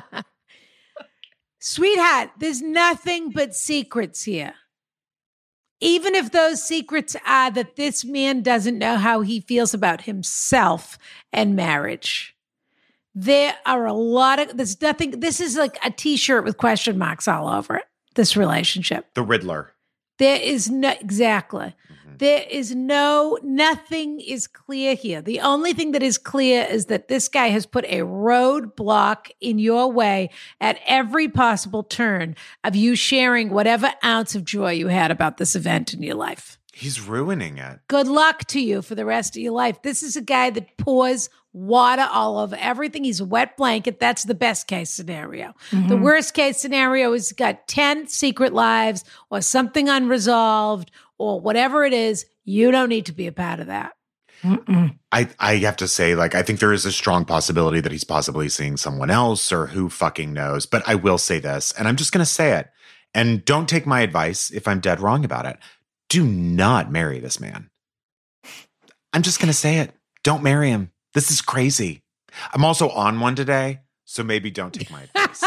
Sweetheart, there's nothing but secrets here. Even if those secrets are that this man doesn't know how he feels about himself and marriage. There are a lot of, there's nothing, this is like a t-shirt with question marks all over it, this relationship. The Riddler. There is no, exactly. Mm-hmm. There is no, nothing is clear here. The only thing that is clear is that this guy has put a roadblock in your way at every possible turn of you sharing whatever ounce of joy you had about this event in your life. He's ruining it. Good luck to you for the rest of your life. This is a guy that pours water all over everything. He's a wet blanket. That's the best case scenario. Mm-hmm. The worst case scenario is he's got ten secret lives or something unresolved or whatever it is. You don't need to be a part of that. Mm-mm. I, I have to say, like, I think there is a strong possibility that he's possibly seeing someone else or who fucking knows. But I will say this, and I'm just going to say it. And don't take my advice if I'm dead wrong about it. Do not marry this man. I'm just going to say it. Don't marry him. This is crazy. I'm also on one today, so maybe don't take my advice.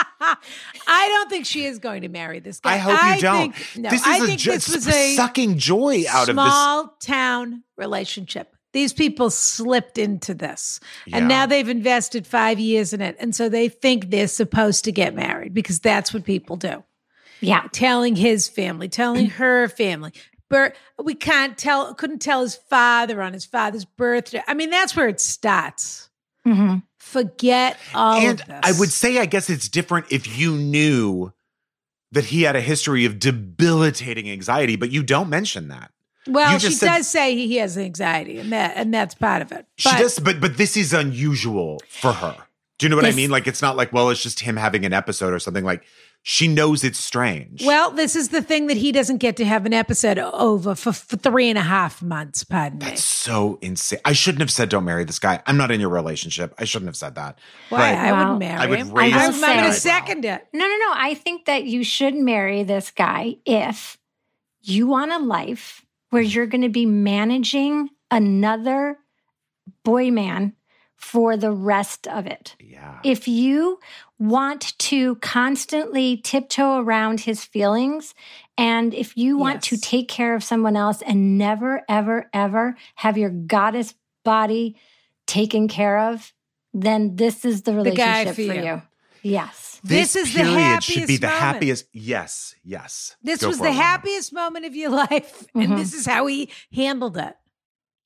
I don't think she is going to marry this guy. I hope you don't. Think, no, this is I a think ju- this was a sucking joy out of this. small town relationship. These people slipped into this, Yeah. and now they've invested five years in it, and so they think they're supposed to get married because that's what people do. Yeah. Telling his family, telling her family. But we can't tell, couldn't tell his father on his father's birthday. I mean, that's where it starts. Mm-hmm. Forget all And of this. I would say, I guess it's different if you knew that he had a history of debilitating anxiety, but you don't mention that. Well, you she just said- does say he has anxiety, and that and that's part of it. She But does, but but this is unusual for her. Do you know what This- I mean? Like, it's not like, well, it's just him having an episode or something. Like, she knows it's strange. Well, this is the thing that he doesn't get to have an episode over for, for three and a half months. Pardon me. That's so insane. I shouldn't have said, don't marry this guy. I'm not in your relationship. I shouldn't have said that. Why? But I Well, wouldn't marry I would him. raise I I'm will going to say- second it. No, no, no. I think that you should marry this guy if you want a life where you're going to be managing another boy man for the rest of it. Yeah. If you want to constantly tiptoe around his feelings, and if you want to Yes. take care of someone else and never, ever, ever have your goddess body taken care of, then this is the guy relationship for for you. you. Yes. This is the period should be happiest the moment. happiest. Yes, yes. This Go was for the it, Lana. happiest moment of your life, Mhm. and this is how he handled it.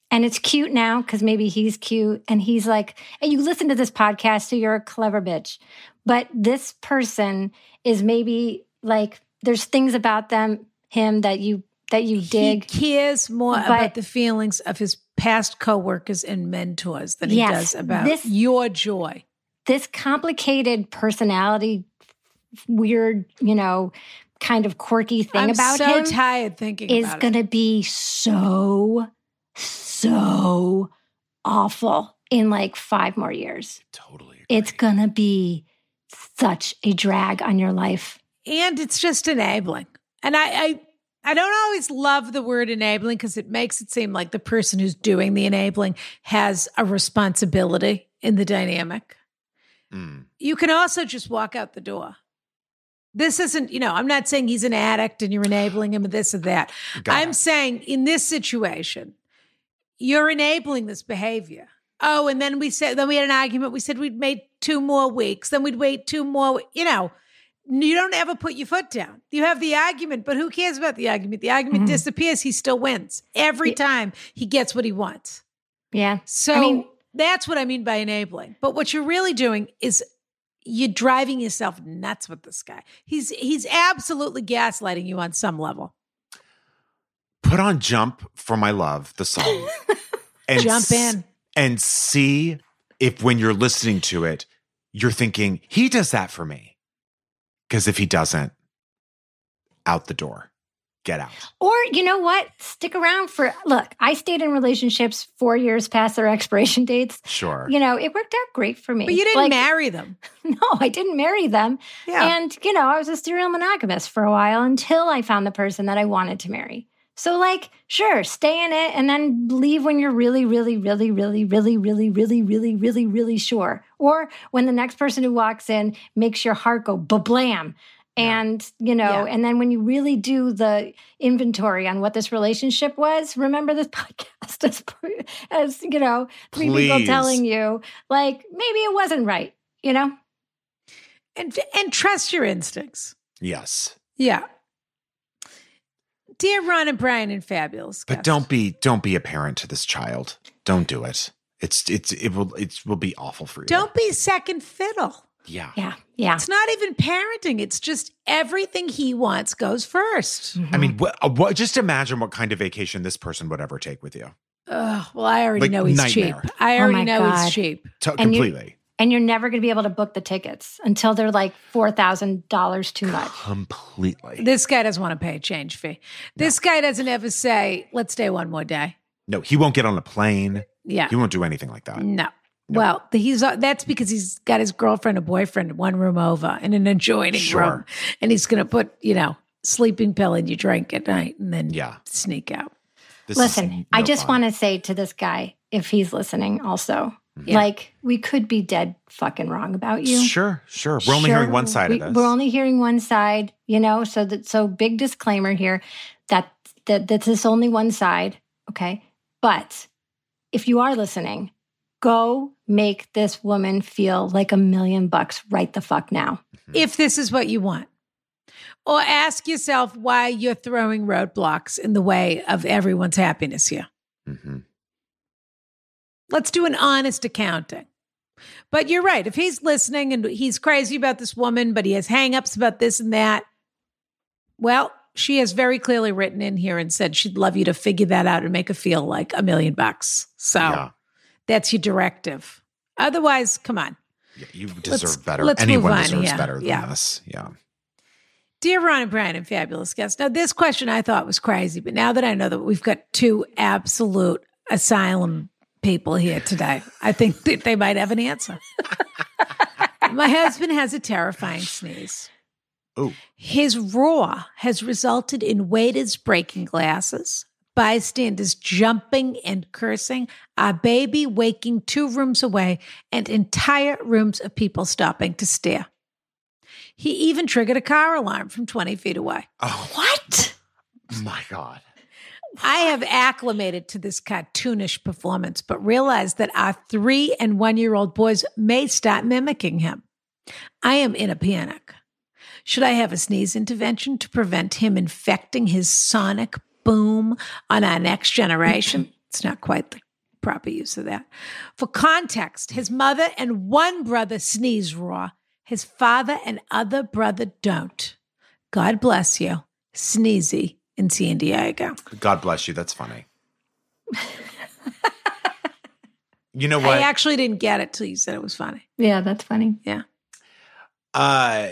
And it's cute now because maybe he's cute. And he's like, and you listen to this podcast, so you're a clever bitch. But this person is maybe like, there's things about them, him that you that you dig. He cares more but, about the feelings of his past coworkers and mentors than yes, he does about this, your joy. This complicated personality, weird, you know, kind of quirky thing I'm about so him tired thinking is about going to it. be so, so awful in like five more years. Totally agree. It's going to be such a drag on your life. And it's just enabling. And I, I, I don't always love the word enabling because it makes it seem like the person who's doing the enabling has a responsibility in the dynamic. Mm. You can also just walk out the door. This isn't, you know, I'm not saying he's an addict and you're enabling him of this or that. Got I'm it. saying in this situation, you're enabling this behavior. Oh, and then we said, then we had an argument. We said we'd made two more weeks. Then we'd wait two more, you know, you don't ever put your foot down. You have the argument, but who cares about the argument? The argument Mm-hmm. disappears. He still wins every time he gets what he wants. Yeah. So I mean, that's what I mean by enabling. But what you're really doing is you're driving yourself nuts with this guy. He's he's absolutely gaslighting you on some level. Put on Jump for My Love, the song. And Jump in. And see if when you're listening to it, you're thinking, he does that for me. Because if he doesn't, out the door. Get out. Or, you know what? Stick around for, look, I stayed in relationships four years past their expiration dates. Sure. You know, it worked out great for me. But you didn't Like, marry them. No, I didn't marry them. Yeah. And, you know, I was a serial monogamist for a while until I found the person that I wanted to marry. So, like, sure, stay in it and then leave when you're really, really, really, really, really, really, really, really, really, really sure. Or when the next person who walks in makes your heart go ba-blam. And, you know, Yeah. and then when you really do the inventory on what this relationship was, remember this podcast as, as you know, three people Please. telling you, like, maybe it wasn't right, you know? And and trust your instincts. Yes. Yeah. Dear Ron and Brian and Fabulous. But guests. don't be don't be a parent to this child. Don't do it. It's it's it will it will be awful for you. Don't be second fiddle. Yeah. Yeah, yeah. It's not even parenting. It's just everything he wants goes first. I mean, what, what? Just imagine what kind of vacation this person would ever take with you. Ugh, well, I already Like know he's nightmare. cheap. I Oh already my know God. he's cheap. To- And you- completely. And you're never going to be able to book the tickets until they're like four thousand dollars too much. Completely. This guy doesn't want to pay a change fee. This guy doesn't ever say, let's stay one more day. No, he won't get on a plane. Yeah. He won't do anything like that. No. Well, the, he's uh, that's because he's got his girlfriend and boyfriend one room over in an adjoining Sure. room. And he's going to put, you know, sleeping pill in your drink at night and then Yeah. sneak out. This is Listen, no I just fun. want to say to this guy, if he's listening also, Yeah. like, we could be dead fucking wrong about you. Sure, sure. We're only Sure, hearing one side we, of this. We're only hearing one side, you know, so that, so big disclaimer here that, that, that this is only one side. Okay. But if you are listening, go make this woman feel like a million bucks right the fuck now. If this is what you want. Or ask yourself why you're throwing roadblocks in the way of everyone's happiness here. Mhm. Let's do an honest accounting. But you're right. If he's listening and he's crazy about this woman, but he has hangups about this and that, well, she has very clearly written in here and said she'd love you to figure that out and make her feel like a million bucks. So Yeah. that's your directive. Otherwise, come on. Yeah, you deserve Let's- better. let's move Anyone on, deserves yeah, better than yeah. this. Yeah. Dear Ron and Brian and Fabulous Guests. Now, this question I thought was crazy, but now that I know that we've got two absolute asylum people here today, I think that they might have an answer. My husband has a terrifying sneeze. Oh. His roar has resulted in waiters breaking glasses, bystanders jumping and cursing, our baby waking two rooms away, and entire rooms of people stopping to stare. He even triggered a car alarm from twenty feet away. Oh What? my God. I have acclimated to this cartoonish performance, but realized that our three and one year old boys may start mimicking him. I am in a panic. Should I have a sneeze intervention to prevent him infecting his sonic boom on our next generation? It's not quite the proper use of that. For context, his mother and one brother sneeze raw. His father and other brother don't. God bless you. Sneezy in San Diego. God bless you. That's funny. You know what? I actually didn't get it till you said it was funny. Yeah, that's funny. Yeah. Uh,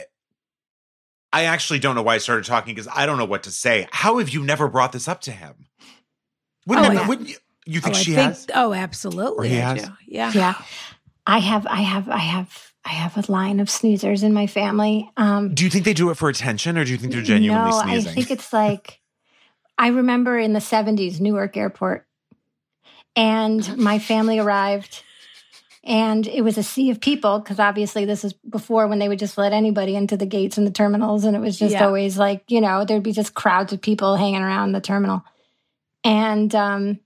I actually don't know why I started talking because I don't know what to say. How have you never brought this up to him? Wouldn't, Oh, it, yeah. wouldn't you? You think oh, she I think, has? Oh, absolutely. Or he I has? do. Yeah. Yeah. I have, I have, I have, I have a line of sneezers in my family. Um, Do you think they do it for attention or do you think they're genuinely no, sneezing? I think it's like, I remember in the seventies, Newark Airport, and my family arrived, and it was a sea of people because obviously this is before when they would just let anybody into the gates and the terminals, and it was just Yeah. always like, you know, there'd be just crowds of people hanging around the terminal. And um,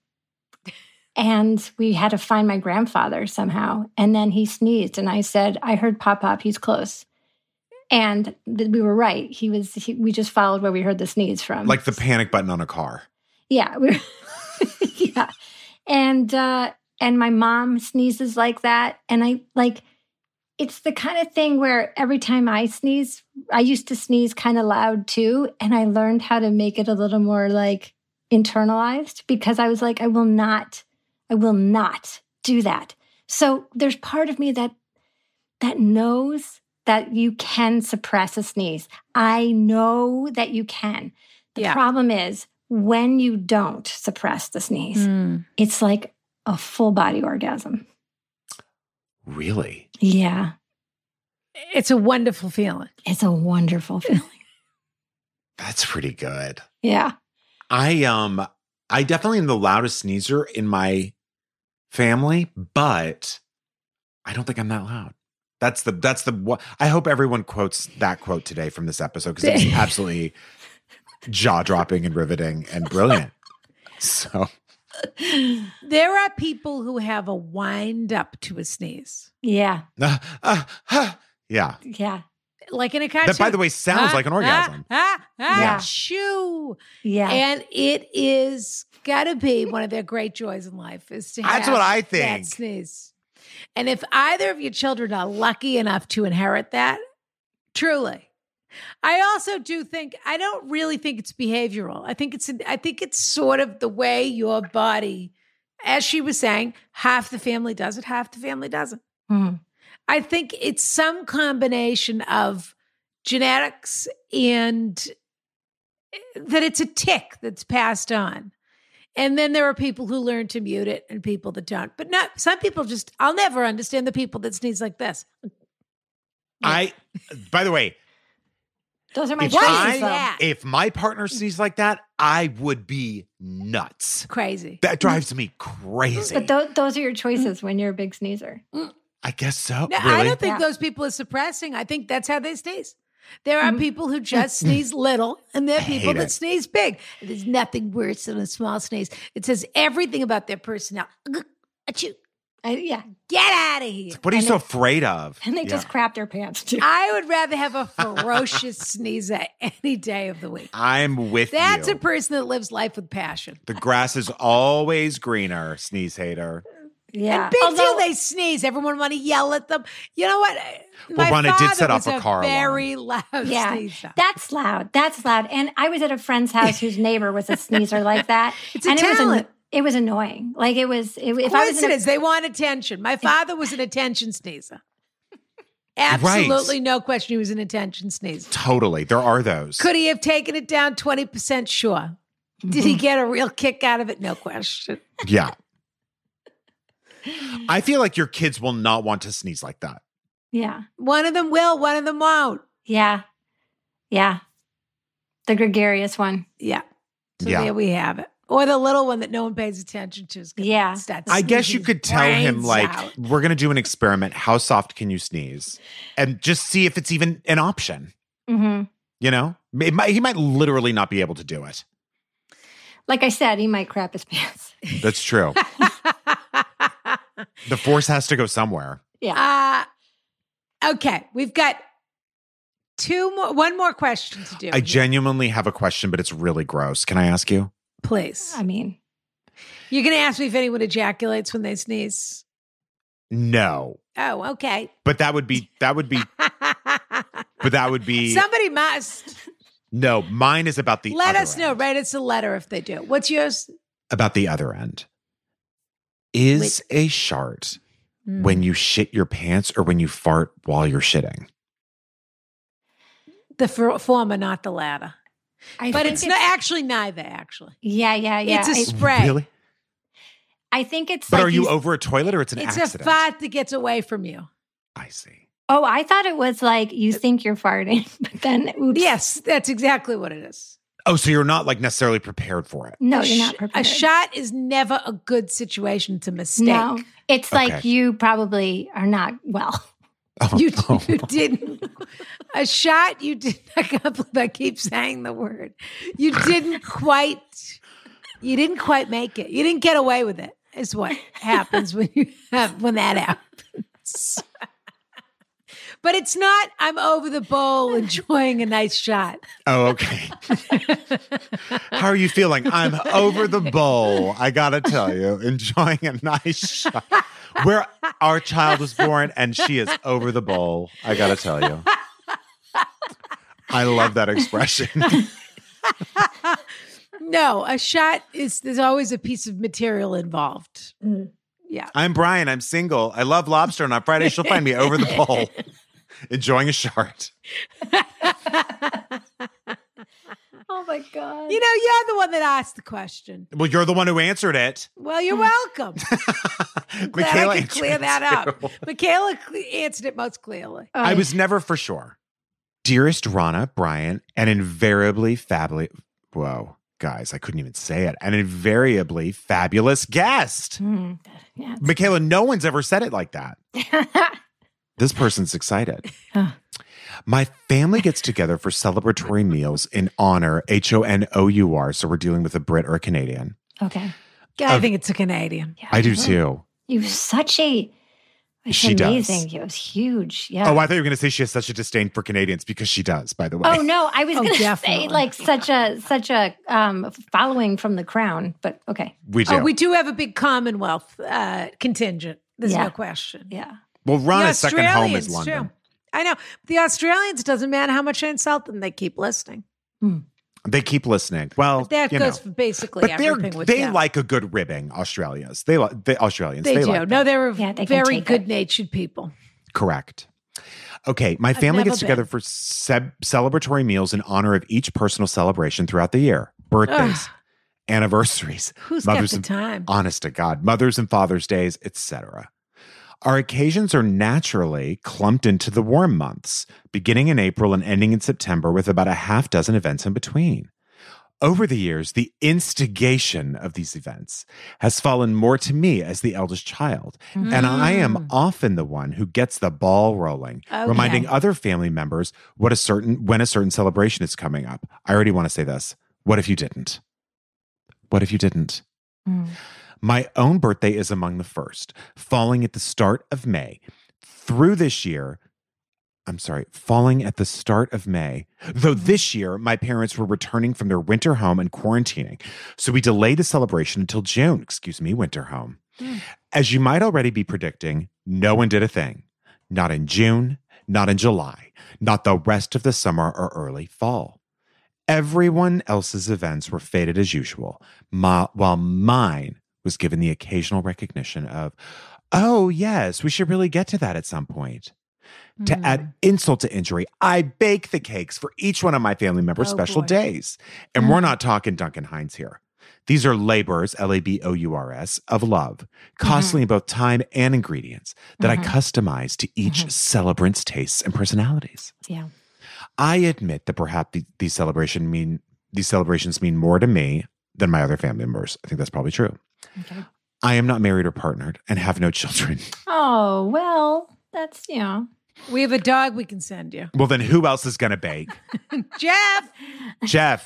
and we had to find my grandfather somehow. And then he sneezed, and I said, I heard Pop Pop, he's close. And th- we were right. He was. He, we just followed where we heard the sneeze from. Like the panic button on a car. Yeah, we were, yeah. And uh, and my mom sneezes like that, and I like. It's the kind of thing where every time I sneeze, I used to sneeze kind of loud too, and I learned how to make it a little more like internalized because I was like, I will not, I will not do that. So there's part of me that that knows that you can suppress a sneeze. I know that you can. The Yeah. problem is when you don't suppress the sneeze, Mm. it's like a full body orgasm. Really? Yeah. It's a wonderful feeling. It's a wonderful feeling. That's pretty good. Yeah. I um I definitely am the loudest sneezer in my family, but I don't think I'm that loud. That's the that's the what I hope everyone quotes that quote today from this episode because it's absolutely jaw-dropping and riveting and brilliant. So There are people who have a wind up to a sneeze. Yeah. uh, uh, uh, yeah. Yeah. Like in a cartoon. That, by the way, sounds Ah, like an orgasm. Ah, ah, ah, Yeah. Shoo. Yeah. And it is got to be one of their great joys in life is to have That's what I that think. sneeze. And if either of your children are lucky enough to inherit that, truly. I also do think I don't really think it's behavioral. I think it's I think it's sort of the way your body, as she was saying, half the family does it, half the family doesn't. Mhm. I think it's some combination of genetics and that it's a tick that's passed on. And then there are people who learn to mute it and people that don't. But not some people just, I'll never understand the people that sneeze like this. I by the way, Those are my if choices. I though. that? if my partner sneezed like that, I would be nuts. Crazy. That drives me crazy. But th- those are your choices when you're a big sneezer. I guess so. No, really? I don't think Yeah. those people are suppressing. I think that's how they sneeze. There are Mhm. people who just sneeze little, and there are I people hate that it. sneeze big. There's nothing worse than a small sneeze. It says everything about their personality. Achoo. I, yeah. Get out of here. What are you And so they- afraid of? And they Yeah. just crap their pants too. I would rather have a ferocious sneezer any day of the week. I'm with That's you. a person that lives life with passion. The grass is always greener, sneeze hater. Yeah. And big Although- deal they sneeze. Everyone want to yell at them. You know what? Well, My Ron, it did father set off was a car alarm. very loud Yeah. sneezer. That's loud. That's loud. And I was at a friend's house whose neighbor was a sneezer like that. It's a and it was talent. an, it was annoying. Like it was it, if I was in a, Coincidence. They want attention. My father was an attention sneezer. Absolutely no question he was an attention sneezer. Totally. There are those. Could he have taken it down twenty percent? Sure. Did he get a real kick out of it? No question. Yeah. I feel like your kids will not want to sneeze like that. yeah. One of them will, one of them won't. Yeah. Yeah. The gregarious one. Yeah. So Yeah. there we have it. Or the little one that no one pays attention to. is gonna Yeah. start I guess you sneezing could tell him, brains like, out. we're going to do an experiment. How soft can you sneeze? And just see if it's even an option. Mm-hmm. You know, it might, he might literally not be able to do it. Like I said, he might crap his pants. That's true. The force has to go somewhere. Yeah. Uh, okay, we've got two more, one more question to do. I genuinely have a question, but it's really gross. Can I ask you? Please. I mean, You're going to ask me if anyone ejaculates when they sneeze. No. Oh, okay. But that would be, that would be, but that would be. Somebody must. No, mine is about the Let other us know. end. Write us a letter if they do. What's yours? About the other end. Is a shart Mm. when you shit your pants or when you fart while you're shitting? The for- former, not the latter. I But think it's, not actually neither, actually. Yeah, yeah, yeah. It's a I, spray. Really? I think it's But like are you s- over a toilet or it's an It's accident? a fart that gets away from you. I see. Oh, I thought it was like you think you're farting, but then oops. Yes, that's exactly what it is. Oh, so you're not like necessarily prepared for it. No, A you're sh- not prepared. A shot is never a good situation to mistake. No. It's like Okay. you probably are not well. Oh, You, oh. you didn't. A shot, you did. I can't believe I keep saying the word. You didn't quite, you didn't quite make it. You didn't get away with it, is what happens when you have, when that happens. But it's not, I'm over the bowl enjoying a nice shot. Oh, okay. How are you feeling? I'm over the bowl. I gotta tell you, enjoying a nice shot. Where our child was born, and she is over the bowl. I gotta tell you, I love that expression. No, a shot is, there's always a piece of material involved. Mm. Yeah. I'm Brian. I'm single. I love lobster, and on Friday she'll find me over the bowl, enjoying a shart. Oh my God. You know, you're the one that asked the question. Well, you're the one who answered it. Well, you're welcome. Glad Michaela I could answered clear it that up. too. Michaela cle- answered it most clearly. Oh, I was never for sure. Dearest Rana, Brian, an invariably fabulous. Whoa, guys, I couldn't even say it. An invariably fabulous guest. Mm, yeah. Michaela, no one's ever said it like that. This person's excited. Huh. My family gets together for celebratory meals in honor, H O N O U R. So we're dealing with a Brit or a Canadian. Okay. I Of- think it's a Canadian. Yeah, I do you- too. You have such a. It's She does. amazing. It was huge. Yeah. Oh, I thought you were going to say she has such a disdain for Canadians because she does, by the way. Oh no, I was Oh, going to say definitely. like such a such a um following from the crown, but okay. We do. Oh, we do have a big Commonwealth uh, contingent. There's Yeah. no question. Yeah. well, The Rana's second home is Australians, London. too. I know. The Australians, doesn't matter how much I insult them, they keep listening. They keep listening. Well, That you goes know. for basically But they're, everything with they them. like a good ribbing, Australians. They like the Australians. They, They, do. like No, that. they're Yeah, they can very take it. good-natured people. Correct. Okay, my family never gets together been. for ce- celebratory meals in honor of each personal celebration throughout the year. Birthdays, anniversaries, Who's got Mother's the and time? honest to God, Mother's and Father's Days, et cetera. Our occasions are naturally clumped into the warm months, beginning in April and ending in September, with about a half dozen events in between. Over the years, the instigation of these events has fallen more to me as the eldest child, and I am Mm. often the one who gets the ball rolling, Okay. reminding other family members what a certain when a certain celebration is coming up. I already want to say this. What if you didn't? What if you didn't? Mm. My own birthday is among the first, falling at the start of May. Through this year, I'm sorry, falling at the start of May. Though this year, my parents were returning from their winter home and quarantining. So we delayed the celebration until June, excuse me, winter home. Mm. As you might already be predicting, no one did a thing. Not in June, not in July, not the rest of the summer or early fall. Everyone else's events were faded as usual, ma- while mine was given the occasional recognition of, oh, yes, we should really get to that at some point. To Mm. add insult to injury, I bake the cakes for each one of my family members' Oh, special boy. days. And we're not talking Duncan Hines here. These are labors, L A B O U R S, of love, costly in both time and ingredients that I customize to each celebrant's tastes and personalities. Yeah. I admit that perhaps the- these celebration mean these celebrations mean more to me than my other family members. I think that's probably true. Okay. I am not married or partnered and have no children. Oh, well, that's, you know. We have a dog we can send you. Well, then who else is going to bake? Jeff! Jeff.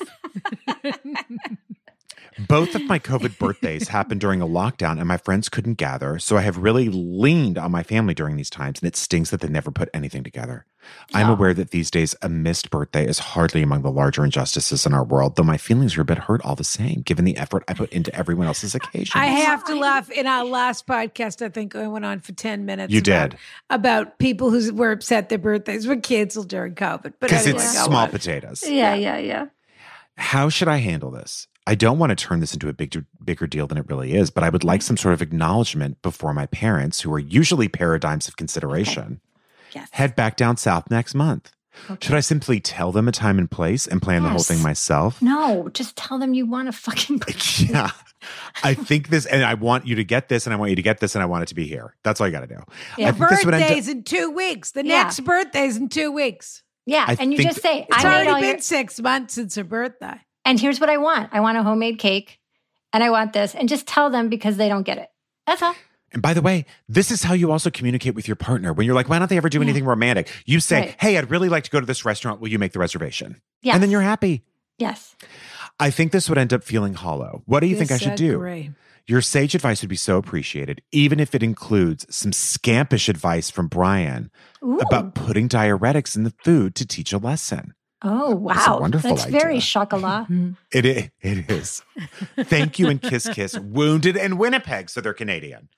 Both of my COVID birthdays happened during a lockdown and my friends couldn't gather. So I have really leaned on my family during these times, and it stings that they never put anything together. I'm Oh. aware that these days a missed birthday is hardly among the larger injustices in our world, though my feelings are a bit hurt all the same, given the effort I put into everyone else's occasion. I have to laugh. In our last podcast, I think I went on for ten minutes. You about, did. About people who were upset their birthdays were canceled during COVID. But Because anyway, it's go small on. potatoes. Yeah, yeah, yeah. How should I handle this? I don't want to turn this into a big, bigger deal than it really is, but I would like some sort of acknowledgement before my parents, who are usually paradigms of consideration, Yes. head back down south next month. Okay. Should I simply tell them a time and place and plan the whole Yes. thing myself? No, just tell them you want a fucking birthday. Yeah. I think this, and I want you to get this, and I want you to get this, and I want it to be here. That's all you got to do. Yeah. I think this would end up- Birthday's in two weeks. The Yeah. next birthday's in two weeks. Yeah, I and you think just say, It's I made already all been your, six months since her birthday. and here's what I want. I want a homemade cake, and I want this, and just tell them because they don't get it. That's all. And by the way, this is how you also communicate with your partner. When you're like, why don't they ever do Yeah. anything romantic? You say, Right. hey, I'd really like to go to this restaurant. Will you make the reservation? Yes. And then you're happy. Yes. I think this would end up feeling hollow. What do you think I should do? Disagree. Your sage advice would be so appreciated, even if it includes some scampish advice from Brian Ooh. about putting diuretics in the food to teach a lesson. Oh, That's a wow. wonderful That's very idea. chocolat. It is. It is. Thank you and kiss, kiss. Wounded and Winnipeg, so they're Canadian.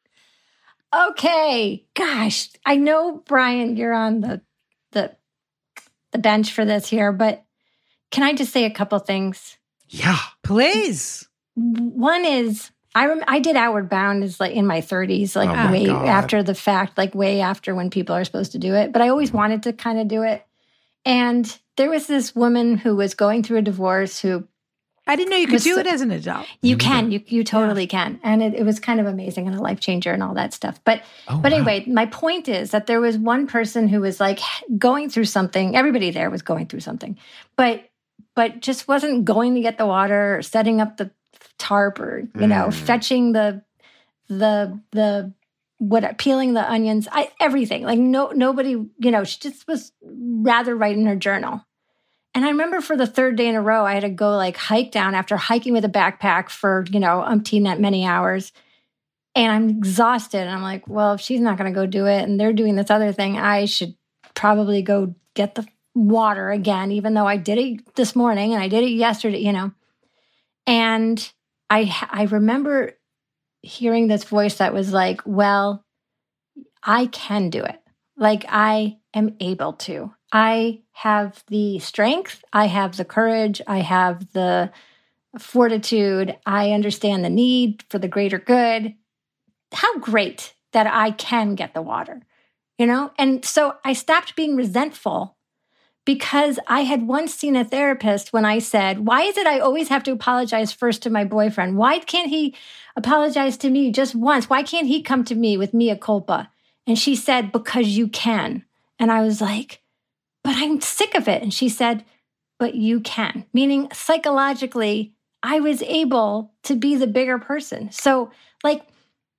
Okay. Gosh, I know, Brian, you're on the the the bench for this here, but can I just say a couple things? Yeah. Please. One is I rem- I did Outward Bound is like in my thirties, like Oh my way God. after the fact, like way after when people are supposed to do it. But I always wanted to kind of do it. And there was this woman who was going through a divorce who I didn't know you could Was do so- it as an adult. you Mm-hmm. can, you you totally can. And it, it was kind of amazing and a life changer and all that stuff. But Oh, But wow. anyway, my point is that there was one person who was like going through something. Everybody there was going through something, but but just wasn't going to get the water or setting up the tarp or you know Mm. fetching the the the what peeling the onions. I everything like no nobody you know she just was rather writing her journal. And I remember for the third day in a row, I had to go like hike down after hiking with a backpack for you know umpteen that many hours. And I'm exhausted. And I'm like, well, if she's not going to go do it and they're doing this other thing, I should probably go get the water again, even though I did it this morning and I did it yesterday, you know. And I I remember hearing this voice that was like, well, I can do it. Like I am able to. I have the strength. I have the courage. I have the fortitude. I understand the need for the greater good. How great that I can get the water, you know? And so I stopped being resentful because I had once seen a therapist when I said, why is it I always have to apologize first to my boyfriend? Why can't he apologize to me just once? Why can't he come to me with mea culpa? And she said, because you can. And I was like, but I'm sick of it. And she said, but you can, meaning psychologically, I was able to be the bigger person. So like,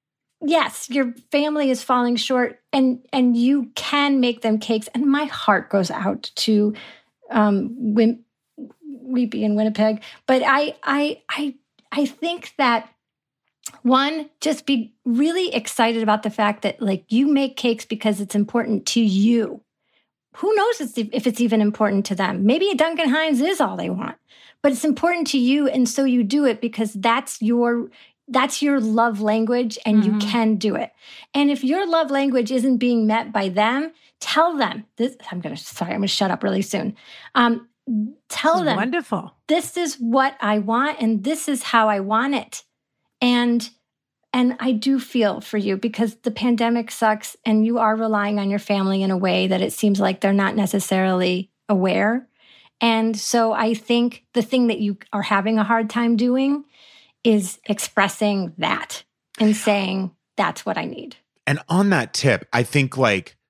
yes, your family is falling short and, and you can make them cakes. And my heart goes out to um, Wim, Weepy in Winnipeg. But I, I, I, I think that one, just be really excited about the fact that like you make cakes because it's important to you. Who knows if it's even important to them? Maybe a Duncan Hines is all they want, but it's important to you. And so you do it because that's your, that's your love language and Mhm. you can do it. And if your love language isn't being met by them, tell them this. I'm going to, sorry, I'm going to shut up really soon. Um, tell This is them wonderful. this is what I want and this is how I want it. And and I do feel for you because the pandemic sucks and you are relying on your family in a way that it seems like they're not necessarily aware. And so I think the thing that you are having a hard time doing is expressing that and saying, that's what I need. And on that tip, I think like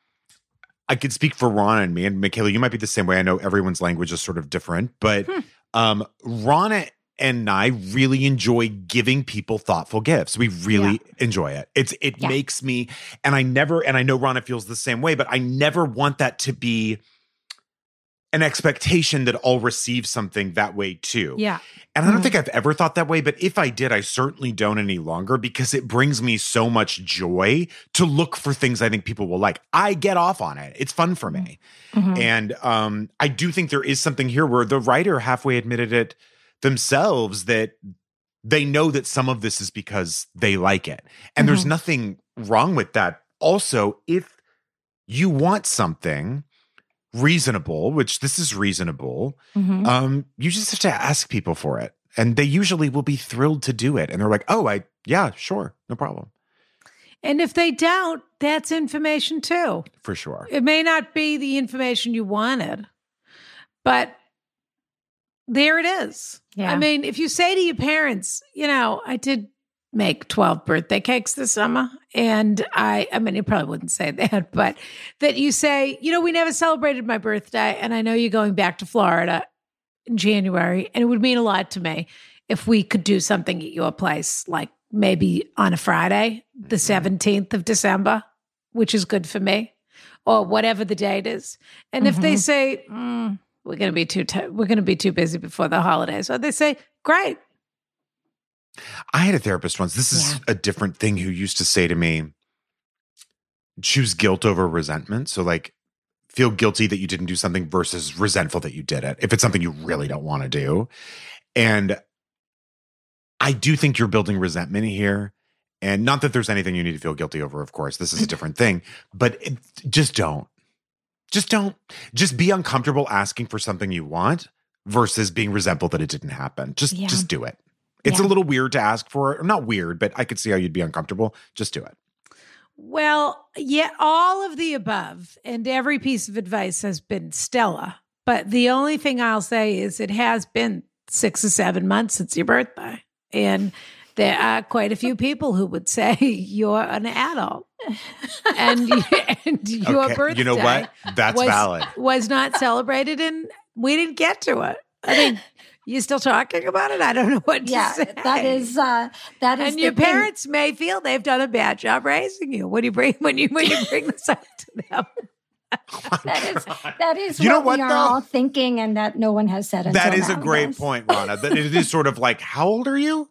I could speak for Rana and me, and Michaela, you might be the same way. I know everyone's language is sort of different, but Hmm. um, Rana and I really enjoy giving people thoughtful gifts. We really enjoy it. It's it Yeah. makes me, and I never, and I know Rana feels the same way, but I never want that to be an expectation that I'll receive something that way too. Yeah. And I don't mm-hmm. think I've ever thought that way, but if I did, I certainly don't any longer because it brings me so much joy to look for things I think people will like. I get off on it. It's fun for me. Mm-hmm. And um, I do think there is something here where the writer halfway admitted it themselves that they know that some of this is because they like it. And mm-hmm. there's nothing wrong with that. Also, if you want something reasonable, which this is reasonable, mm-hmm. um, you just have to ask people for it. And they usually will be thrilled to do it. And they're like, oh, I, yeah, sure, no problem. And if they don't, that's information too. For sure. It may not be the information you wanted, but there it is. Yeah. I mean, if you say to your parents, you know, I did make twelve birthday cakes this summer. And I, I mean, you probably wouldn't say that, but that you say, you know, we never celebrated my birthday. And I know you're going back to Florida in January. And it would mean a lot to me if we could do something at your place, like maybe on a Friday, the seventeenth of December, which is good for me, or whatever the date is. And mm-hmm. if they say, mm, we're going to be too, t- we're going to be too busy before the holidays, or they say, great. I had a therapist once. This is yeah. a different thing who used to say to me, choose guilt over resentment. So like feel guilty that you didn't do something versus resentful that you did it. If it's something you really don't want to do. And I do think you're building resentment here. And not that there's anything you need to feel guilty over, of course. This is a different thing. But it, just don't. Just don't. Just be uncomfortable asking for something you want versus being resentful that it didn't happen. Just, yeah. just do it. It's yeah. a little weird to ask for, or not weird, but I could see how you'd be uncomfortable. Just do it. Well, yeah, all of the above and every piece of advice has been stellar. But the only thing I'll say is it has been six or seven months since your birthday. And there are quite a few people who would say you're an adult. And, and your okay. birthday you know what? That's was, valid. was not celebrated and we didn't get to it. I mean, you still talking about it? I don't know what to yeah, say. that is uh, that is. And your thing. Parents may feel they've done a bad job raising you when you bring when you when you bring this up to them. Oh that is that is you what, know what we are though? all thinking, and that no one has said. That is now, a great yes. point, Rana. That it is sort of like, how old are you?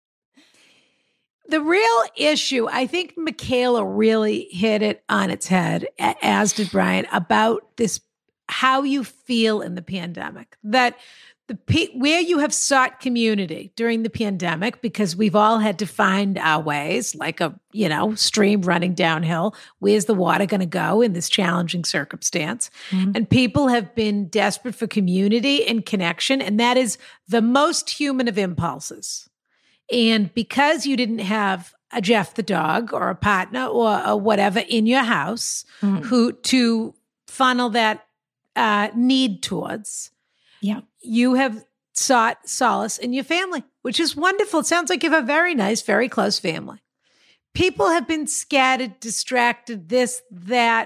The real issue, I think, Michaela really hit it on its head, as did Brian, about this how you feel in the pandemic. That. The, where you have sought community during the pandemic, because we've all had to find our ways, like a, you know, stream running downhill. Where's the water going to go in this challenging circumstance? Mm-hmm. And people have been desperate for community and connection. And that is the most human of impulses. And because you didn't have a Jeff the dog or a partner or, or whatever in your house mm-hmm. who to funnel that uh, need towards, yeah. you have sought solace in your family, which is wonderful. It sounds like you have a very nice, very close family. People have been scattered, distracted, this, that.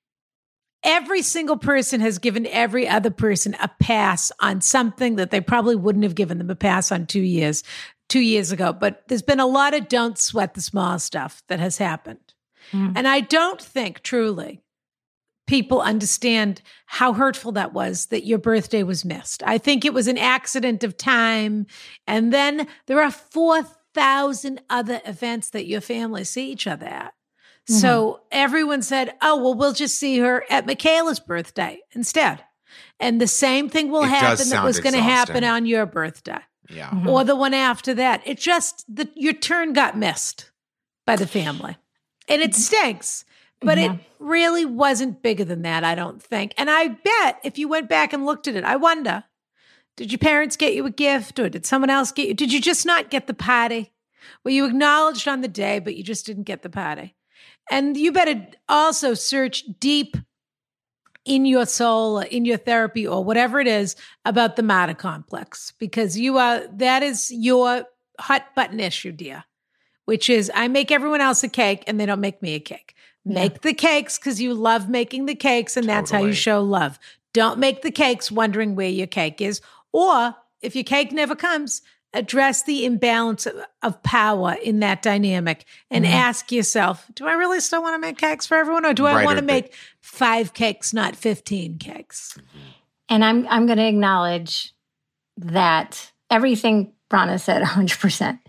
Every single person has given every other person a pass on something that they probably wouldn't have given them a pass on two years, two years ago. But there's been a lot of don't sweat the small stuff that has happened. Mm. And I don't think truly people understand how hurtful that was, that your birthday was missed. I think it was an accident of time. And then there are four thousand other events that your family see each other at. Mm-hmm. So everyone said, oh, well, we'll just see her at Michaela's birthday instead. And the same thing will it happen that was going to happen on your birthday. Yeah. Mm-hmm. Or the one after that. It just, the, your turn got missed by the family. And it stinks. But yeah. it really wasn't bigger than that, I don't think. And I bet if you went back and looked at it, I wonder, did your parents get you a gift or did someone else get you? Did you just not get the party? Well, you acknowledged on the day, but you just didn't get the party. And you better also search deep in your soul, in your therapy or whatever it is about the martyr complex, because you are, that is your hot button issue, dear, which is I make everyone else a cake and they don't make me a cake. Make yeah. the cakes because you love making the cakes and that's totally. How you show love. Don't make the cakes wondering where your cake is. Or if your cake never comes, address the imbalance of, of power in that dynamic and mm-hmm. ask yourself, do I really still want to make cakes for everyone or do I right want to make five cakes, not fifteen cakes? Mm-hmm. And I'm I'm going to acknowledge that everything Brana said one hundred percent.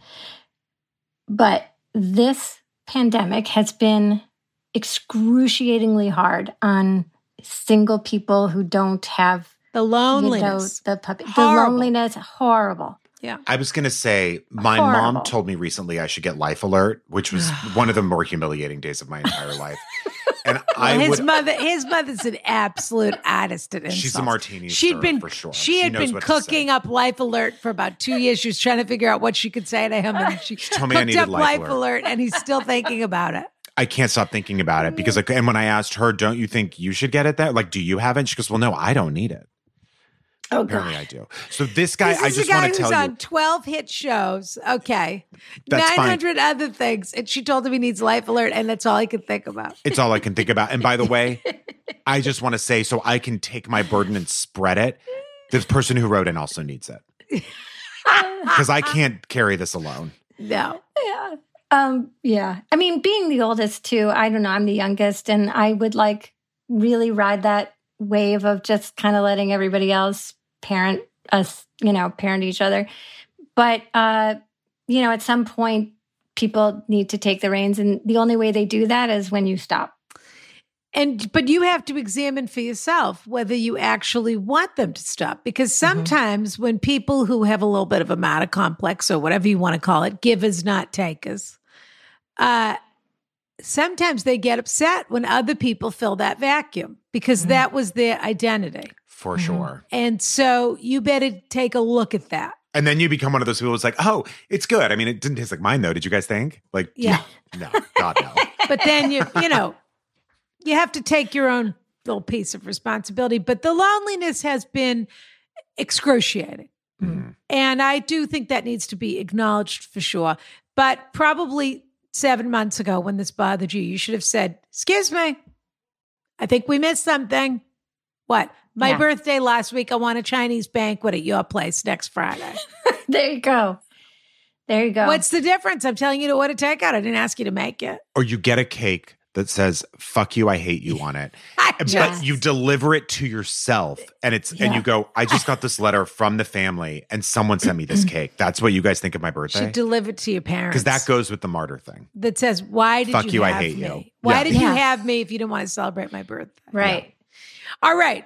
But this pandemic has been excruciatingly hard on single people who don't have The loneliness. You know, the puppy. The Horrible. loneliness, horrible. Yeah. I was going to say, my Horrible. mom told me recently I should get Life Alert, which was one of the more humiliating days of my entire life. And I Well, his would, mother, his mother's an absolute artist at insults. she's a martini She'd stirrer been for sure. She She had knows been what to say. cooking up Life Alert for about two years. She was trying to figure out what she could say to him, and she, told me I cooked needed up Life Life Alert. Alert, and he's still thinking about it. I can't stop thinking about it because, like, and when I asked her, don't you think you should get it there? Like, do you have it? She goes, well, no, I don't need it. Oh, Apparently God. I do. So this guy, This I is just a guy want who's to tell on you. twelve hit shows. Okay, That's nine fine. hundred other things, and she told him he needs Life Alert, and that's all he could think about. It's all I can think about. And by the way, I just want to say, so I can take my burden and spread it, this person who wrote in also needs it. Because I can't carry this alone. No, Yeah. Um, yeah. I mean, being the oldest too, I don't know, I'm the youngest, and I would like really ride that wave of just kind of letting everybody else parent us, you know, parent each other. But uh, you know, at some point people need to take the reins, and the only way they do that is when you stop. and but you have to examine for yourself whether you actually want them to stop, because Mm-hmm. sometimes when people who have a little bit of a matter complex or whatever you want to call it, givers not takers, uh, sometimes they get upset when other people fill that vacuum because Mhm. that was their identity. For Mhm. sure. And so you better take a look at that. And then you become one of those people who's like, oh, it's good. I mean, it didn't taste like mine, though. Did you guys think? Like, Yeah. no, God, no. But then you, you know, you have to take your own little piece of responsibility. But the loneliness has been excruciating. Mhm. And I do think that needs to be acknowledged for sure. But probably seven months ago when this bothered you, you should have said, excuse me, I think we missed something. What? My Yeah. birthday last week, I want a Chinese banquet at your place next Friday. There you go. There you go. What's the difference? I'm telling you to order takeout. I didn't ask you to make it. Or you get a cake that says, fuck you, I hate you on it. Yes. But you deliver it to yourself and it's and Yeah. you go, I just got this letter from the family and someone sent me this cake. That's what you guys think of my birthday? Should deliver to your parents. Because that goes with the martyr thing. that says, why did Fuck you you, I have hate me? you. Why Yeah. did you Yeah. have me if you didn't want to celebrate my birthday? Right. All right.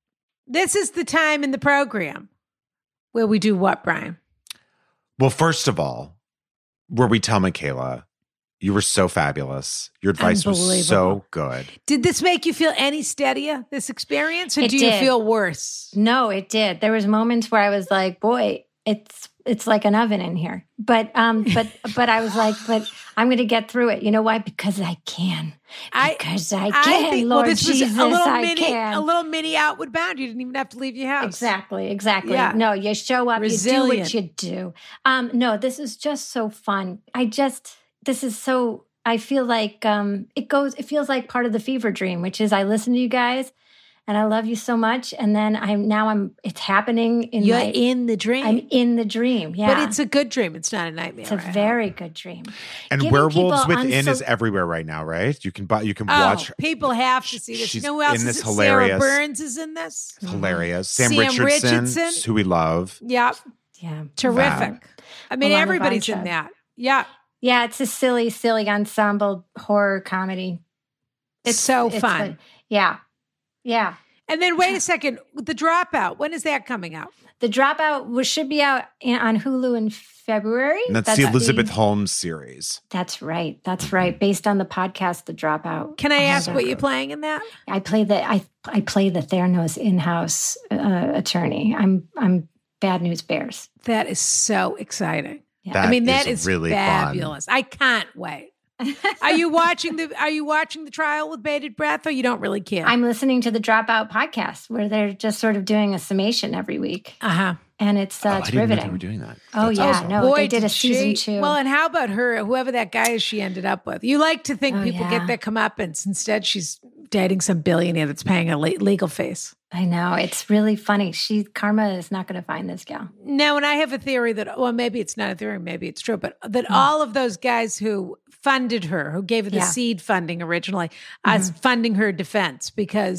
This is the time in the program where we do what, Brian? Well, first of all, where we tell Michaela, you were so fabulous. Your advice was so Unbelievable. good. Did this make you feel any steadier, this experience, or It do you did. feel worse? No, it did. There was moments where I was like, boy, it's it's like an oven in here. But um, but but I was like, but I'm gonna get through it. You know why? Because I can. I- Because I, I can, think, Lord well, this Jesus, was a little I mini, can. a little mini outward bound. You didn't even have to leave your house. Exactly, exactly. Yeah. No, you show up, Resilient. you do what you do. Um, no, this is just so fun. I just, this is so, I feel like um, it goes, it feels like part of the fever dream, which is I listen to you guys and I love you so much. And then I'm, now I'm, it's happening in You're my, in the dream. I'm in the dream. Yeah. But it's a good dream. It's not a nightmare. It's a I hope. very good dream. And Giving Werewolves people Within unsol- is everywhere right now, right? You can buy, you can Oh, watch. people have to see this. She's you know who else in is this it? Sarah hilarious- Burns is in this. It's hilarious. Sam, Sam Richardson, Richardson. who we love. Yep. Yeah. Terrific. I mean, Alana everybody's in Voncha. that. Yeah. Yeah. It's a silly, silly ensemble horror comedy. It's so it's fun. a- yeah. Yeah. And then wait a second. The Dropout. When is that coming out? The Dropout was, should be out in, on Hulu in February. And that's, the Elizabeth Holmes series. That's right. That's right. Based on the podcast, The Dropout. Can I ask have what it. you're playing in that? I play the I I play the Theranos in-house uh, attorney. I'm I'm Bad News Bears. That is so exciting. Yeah. That I mean, that is is really fabulous. I can't wait. Are you watching the Are you watching the trial with bated breath, or you don't really care? I'm listening to the Dropout podcast where they're just sort of doing a summation every week, uh huh. and it's uh, oh, I it's didn't know riveting. they were doing that. Oh, That's yeah, awesome. no. they did a season two. Well, and how about her? Whoever that guy is, she ended up with. You like to think Oh, people yeah. get their comeuppance. Instead, she's dating some billionaire that's paying a le- legal fees. I know, it's really funny. She Karma is not going to find this gal. No, and I have a theory that, well, maybe it's not a theory, maybe it's true, but that all of those guys who funded her, who gave her the Yeah. seed funding originally, are funding her defense because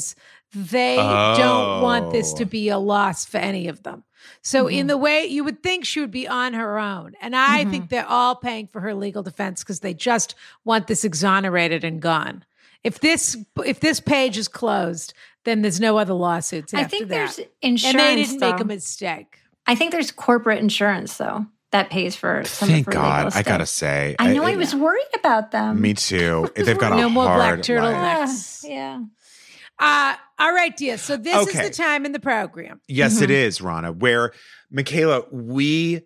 they Oh. don't want this to be a loss for any of them. So Mhm. in the way you would think she would be on her own. And I Mhm. think they're all paying for her legal defense because they just want this exonerated and gone. If this if this page is closed, then there's no other lawsuits after I think that. there's insurance. and they didn't make though. a mistake. I think there's corporate insurance though that pays for some Thank of her God. legal I stuff. gotta say. I know. I, I- was worried about them. Me too. They've got a No more black hard turtleneck. life. Next. Ah, yeah. Uh, all right, dear. So this Okay. is the time in the program. Yes, it Mhm. is, Rana, where Michaela, we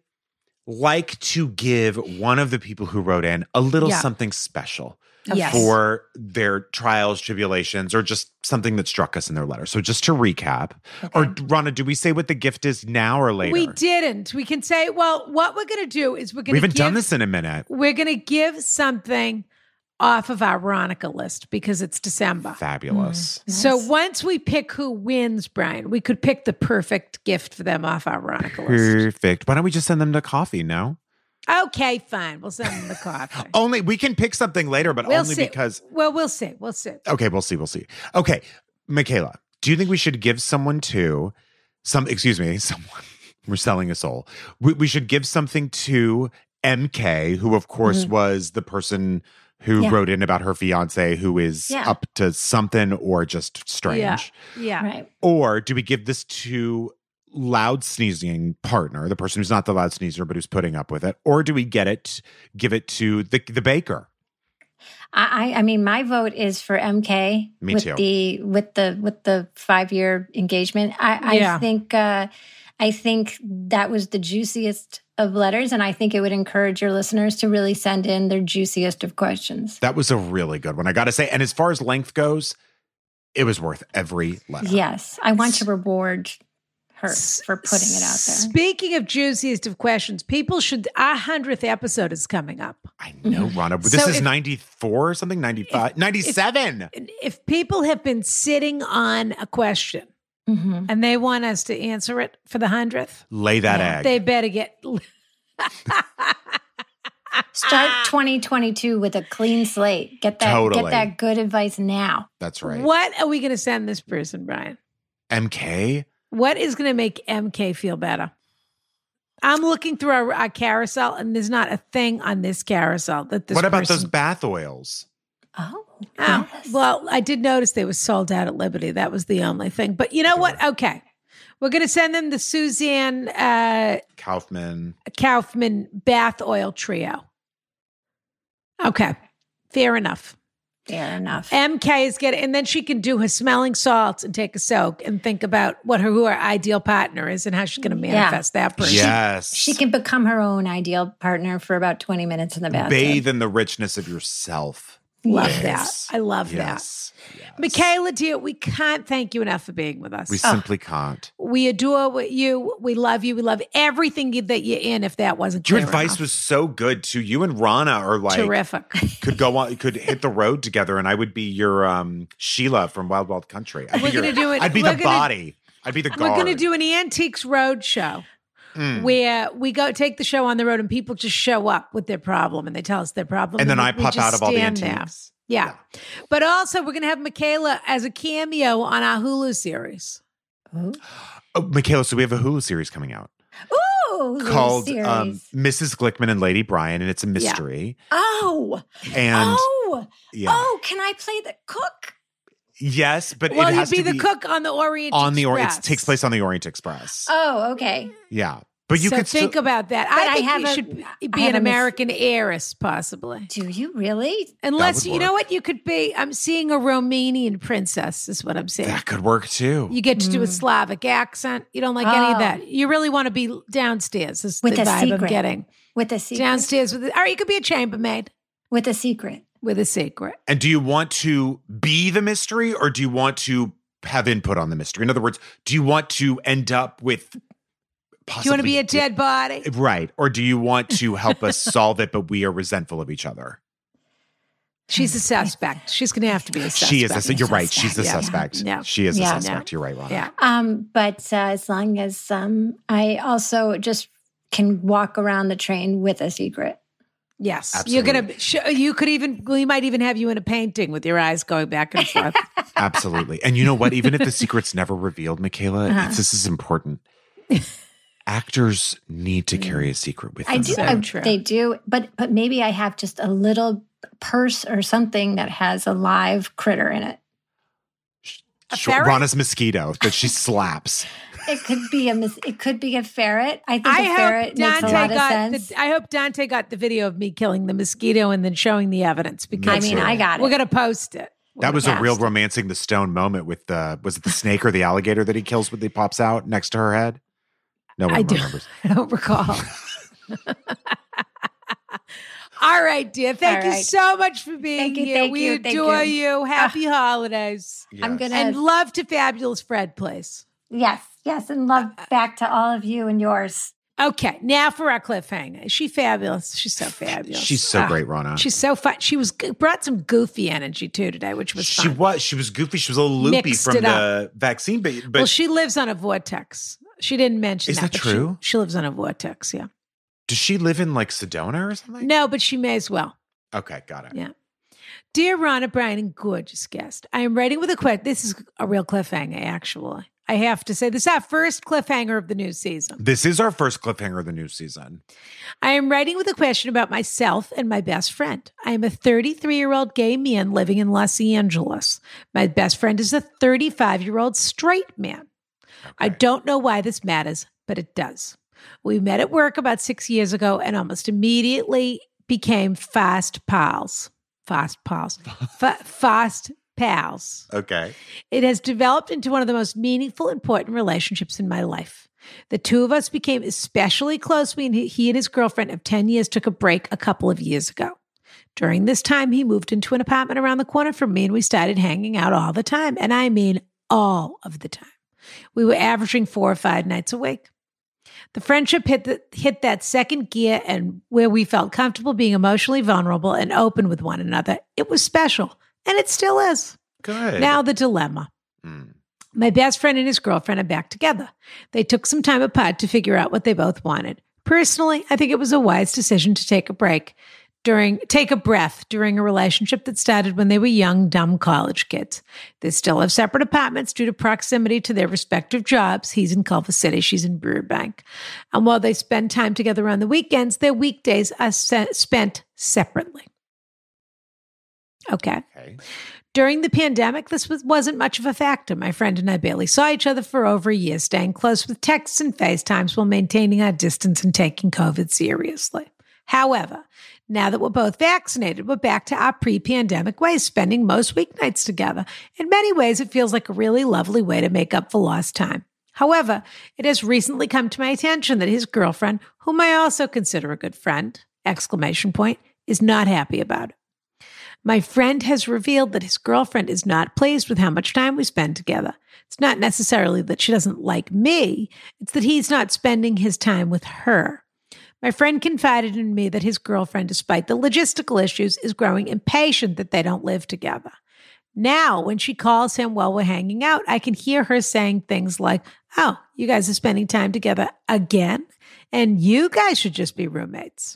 like to give one of the people who wrote in a little Yeah. something special Yes. for their trials, tribulations, or just something that struck us in their letter. So just to recap, or Okay. Rana, do we say what the gift is now or later? We didn't. We can say, well, what we're going to do is we're going We to haven't done this in a minute. We're going to give something off of our Veronica list because it's December. Fabulous. So Nice. once we pick who wins, Brian, we could pick the perfect gift for them off our Veronica list. Perfect. Why don't we just send them to coffee? No, Okay, fine. We'll send them the coffee. only we can pick something later, but we'll only see. because. Well, we'll see. We'll see. Okay, we'll see. We'll see. Okay, Michaela, do you think we should give someone to some? Excuse me, someone. We're selling a soul. We, we should give something to M K, who of course Mhm. was the person who Yeah. wrote in about her fiance, who is Yeah. up to something or just strange. Yeah. Yeah. Right. Or do we give this to loud sneezing partner, the person who's not the loud sneezer but who's putting up with it? Or do we get it, give it to the the baker? I, I I mean, my vote is for M K Me with too. the with the with the five year engagement. I, Yeah. I think uh, I think that was the juiciest of letters, and I think it would encourage your listeners to really send in their juiciest of questions. That was a really good one, I got to say. And as far as length goes, it was worth every letter. Yes, I want to reward her for putting it out there. Speaking of juiciest of questions, people should, our hundredth episode is coming up. I know, Rana. But So this is if- ninety-four or something, ninety-five, ninety-seven. If people have been sitting on a question Mhm. and they want us to answer it for the hundredth, Lay that Yeah. egg. they better get. Start twenty twenty-two with a clean slate. Get that Totally. get that good advice now. That's right. What are we going to send this person, Brian? M K? What is going to make M K feel better? I'm looking through our, our carousel, and there's not a thing on this carousel that this. What about person- those bath oils? Oh, Oh, yes. well, I did notice they were sold out at Liberty. That was the only thing. But you know what? Okay. We're going to send them the Suzanne uh, Kaufman. Kaufman bath oil trio. Okay. Fair enough. fair enough. M K is getting, and then she can do her smelling salts and take a soak and think about what her, who her ideal partner is and how she's going to Yeah. manifest that person. Yes. She can become her own ideal partner for about twenty minutes in the bathtub. bathe in the richness of yourself. Love Yes. that. I love Yes. that. Yes. Michaela, dear, we can't thank you enough for being with us. We We, simply can't. we adore what you. We love you. We love everything that you're in. If that wasn't Your clear advice enough. was so good too. You and Rana are like terrific. could go on, could hit the road together, and I would be your um, Sheila from Wild Wild Country. I'd We're be your, gonna do it- I'd be we're the gonna- body. I'd be the We're guard. going to do an antiques road show. Mm. Where we go take the show on the road and people just show up with their problem and they tell us their problem. and then we- I we pop just out of all the stand there. antiques. Yeah. But also, we're going to have Michaela as a cameo on our Hulu series. Ooh, Oh, Michaela, so we have a Hulu series coming out Ooh, little called series. um, Missus Glickman and Lady Bryan, and it's a mystery. oh, And oh, yeah, oh! Can I play the cook? yes, but Well, it you'd has be to the be cook on the Orient on the Express. Orient. It takes place on the Orient Express. Oh, okay. yeah, but you so could think still, about that. But I I think have you a- should I be have an a mis- American heiress, possibly. Do you really? Unless, would you know work. what? You could be, I'm seeing a Romanian princess, is what I'm seeing. that could work too. You get to do a Mm. Slavic accent. You don't like any of Oh. that. You really want to be downstairs, is With the a vibe I'm secret. getting. With a secret. Downstairs with, or you could be a chambermaid With a secret. with a secret. And do you want to be the mystery, or do you want to have input on the mystery? In other words, do you want to end up with possibly Do you want to be a dead body? right, or do you want to help us solve it, but we are resentful of each other? She's a suspect. She's going to have to be a suspect. She is. A, you're right. She's the Yeah. suspect. Yeah. She is Yeah. a suspect. You're right, Rana. Yeah. Um, but uh, as long as um, I also just can walk around the train with a secret. Yes. Absolutely. You're going to, sh- you could even, we might even have you in a painting with your eyes going back and forth. Absolutely. And you know what? Even if the secret's never revealed, Michaela, Uh-huh. it's, this is important. Actors need to carry a secret with them. I do. So I, true. they do. But but maybe I have just a little purse or something that has a live critter in it. A Sure, ferret? Rana's mosquito that she slaps. It could be a mis- it could be a ferret. I think I a hope ferret makes a Dante lot of got sense. the, I hope Dante got the video of me killing the mosquito and then showing the evidence because I mean, That's I right. got it. we're gonna post it. We're That gonna was a post real it. romancing the stone moment with the, was it the snake or the alligator that he kills when he pops out next to her head? No one I do. remembers. I don't recall. All right, dear. Thank All you right. so much for being Thank you, here. thank we you, thank adore you. you. Happy holidays. I'm Yes. gonna- And love to Fabulous Fred, please. Yes, yes, and love back to all of you and yours. Okay, now for our cliffhanger. Is she fabulous? She's so fabulous. She's so Ah, great, Rana. She's so fun. She was brought some goofy energy too today, which was She fun. was. She was goofy. She was a little loopy Mixed from it the vaccine, but, but well, she lives on a vortex. She didn't mention Is that. that but she- true? She, lives on a vortex. Yeah. does she live in like Sedona or something? No, but she may as well. Okay, got it. Yeah. Dear Ron O'Brien and gorgeous guest, I am writing with a question. This is a real cliffhanger, actually. I have to say, this is our first cliffhanger of the new season. This is our first cliffhanger of the new season. I am writing with a question about myself and my best friend. I am a thirty-three-year-old gay man living in Los Angeles. My best friend is a thirty-five-year-old straight man. I Okay. don't know why this matters, but it does. We met at work about six years ago and almost immediately became fast pals. Fast pals. Fa- fast pals. Okay. It has developed into one of the most meaningful, important relationships in my life. The two of us became especially close when he he and his girlfriend of ten years took a break a couple of years ago. During this time, he moved into an apartment around the corner from me and we started hanging out all the time. And I mean all of the time. We were averaging four or five nights a week. The friendship hit the, hit that second gear and where we felt comfortable being emotionally vulnerable and open with one another. It was special, and it still is. Good. Now the dilemma. Mm. My best friend and his girlfriend are back together. They took some time apart to figure out what they both wanted. Personally, I think it was a wise decision to take a break during take a breath during a relationship that started when they were young, dumb college kids. They still have separate apartments due to proximity to their respective jobs. He's in Culver City, she's in Burbank. And while they spend time together on the weekends, their weekdays are se- spent separately. Okay. Okay. During the pandemic, this was, wasn't much of a factor. My friend and I barely saw each other for over a year, staying close with texts and FaceTimes while maintaining our distance and taking COVID seriously. However, now that we're both vaccinated, we're back to our pre-pandemic ways, spending most weeknights together. In many ways, it feels like a really lovely way to make up for lost time. However, it has recently come to my attention that his girlfriend, whom I also consider a good friend, exclamation point, is not happy about it. My friend has revealed that his girlfriend is not pleased with how much time we spend together. It's not necessarily that she doesn't like me, it's that he's not spending his time with her. My friend confided in me that his girlfriend, despite the logistical issues, is growing impatient that they don't live together. Now, when she calls him while we're hanging out, I can hear her saying things like, "Oh, you guys are spending time together again? And you guys should just be roommates."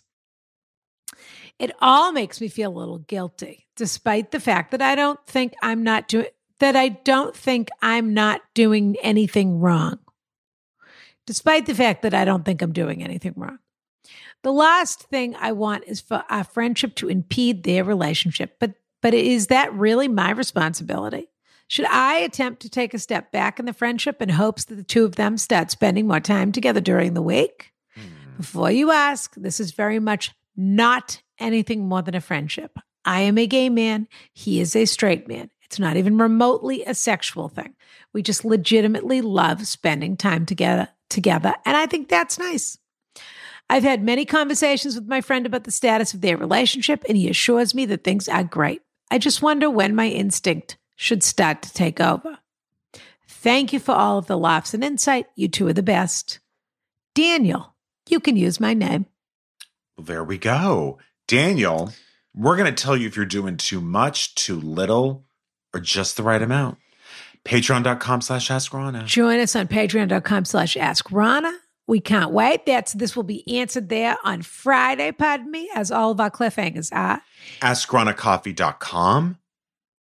It all makes me feel a little guilty, despite the fact that I don't think I'm not doing that I don't think I'm not doing anything wrong. Despite the fact that I don't think I'm doing anything wrong. The last thing I want is for our friendship to impede their relationship, but but is that really my responsibility? Should I attempt to take a step back in the friendship in hopes that the two of them start spending more time together during the week? Mm. Before you ask, this is very much not anything more than a friendship. I am a gay man. He is a straight man. It's not even remotely a sexual thing. We just legitimately love spending time together, together, and I think that's nice. I've had many conversations with my friend about the status of their relationship, and he assures me that things are great. I just wonder when my instinct should start to take over. Thank you for all of the laughs and insight. You two are the best. Daniel, you can use my name. Well, there we go. Daniel, we're going to tell you if you're doing too much, too little, or just the right amount. Patreon.com slash Ask Rana. Join us on patreon.com slash Ask Rana. We can't wait. That's this will be answered there on Friday, pardon me, as all of our cliffhangers are. Ask Rana Coffee dot com.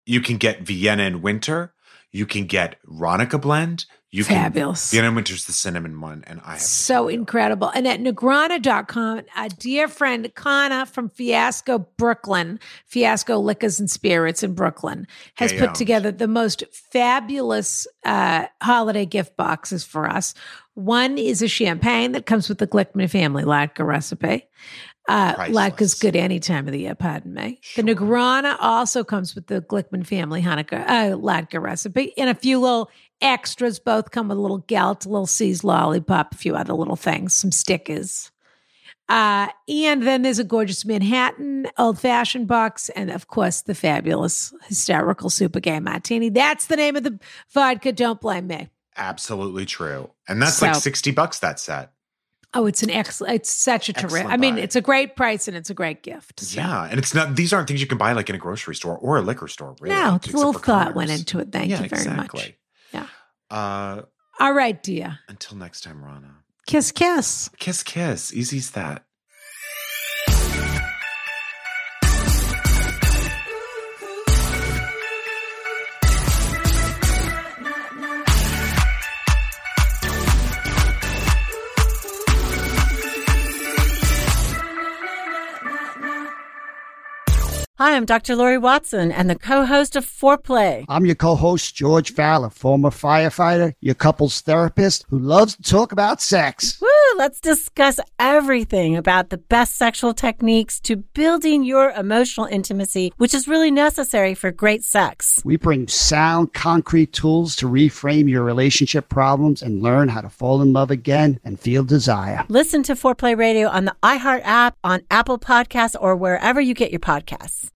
You can get Vienna in winter. You can get Ronica blend. You Fabulous. Can, Vienna in winter's the cinnamon one, and I have so incredible. And at Negrana dot com, a dear friend Kana from Fiasco Brooklyn, Fiasco Liquors and Spirits in Brooklyn, has Gay put owned. together the most fabulous uh, holiday gift boxes for us. One is a champagne that comes with the Glickman family vodka recipe. Uh, Priceless. Vodka's good any time of the year, pardon me. Sure. The Negrana also comes with the Glickman family Hanukkah, uh, vodka recipe and a few little extras. Both come with a little gelt, a little C's lollipop, a few other little things, some stickers. Uh, and then there's a gorgeous Manhattan old-fashioned box and, of course, the fabulous hysterical Super Gay Martini. That's the name of the vodka. Don't blame me. Absolutely true. And that's So- like sixty bucks that set. Oh, it's an excellent, it's such a terrific, Excellent I mean, buy. it's a great price and it's a great gift. So. Yeah. And it's not, these aren't things you can buy like in a grocery store or a liquor store, really. No, it's a except little for thought went Connors. into it. Thank Yeah, you very exactly. much. Yeah. Uh, All right, dear. until next time, Rana. Kiss, kiss. Kiss, kiss. Easy's that. Hi, I'm Doctor Lori Watson and the co-host of Foreplay. I'm your co-host, George Fowler, former firefighter, your couples therapist who loves to talk about sex. Woo! Let's discuss everything about the best sexual techniques to building your emotional intimacy, which is really necessary for great sex. We bring sound, concrete tools to reframe your relationship problems and learn how to fall in love again and feel desire. Listen to Foreplay Radio on the iHeart app, on Apple Podcasts, or wherever you get your podcasts.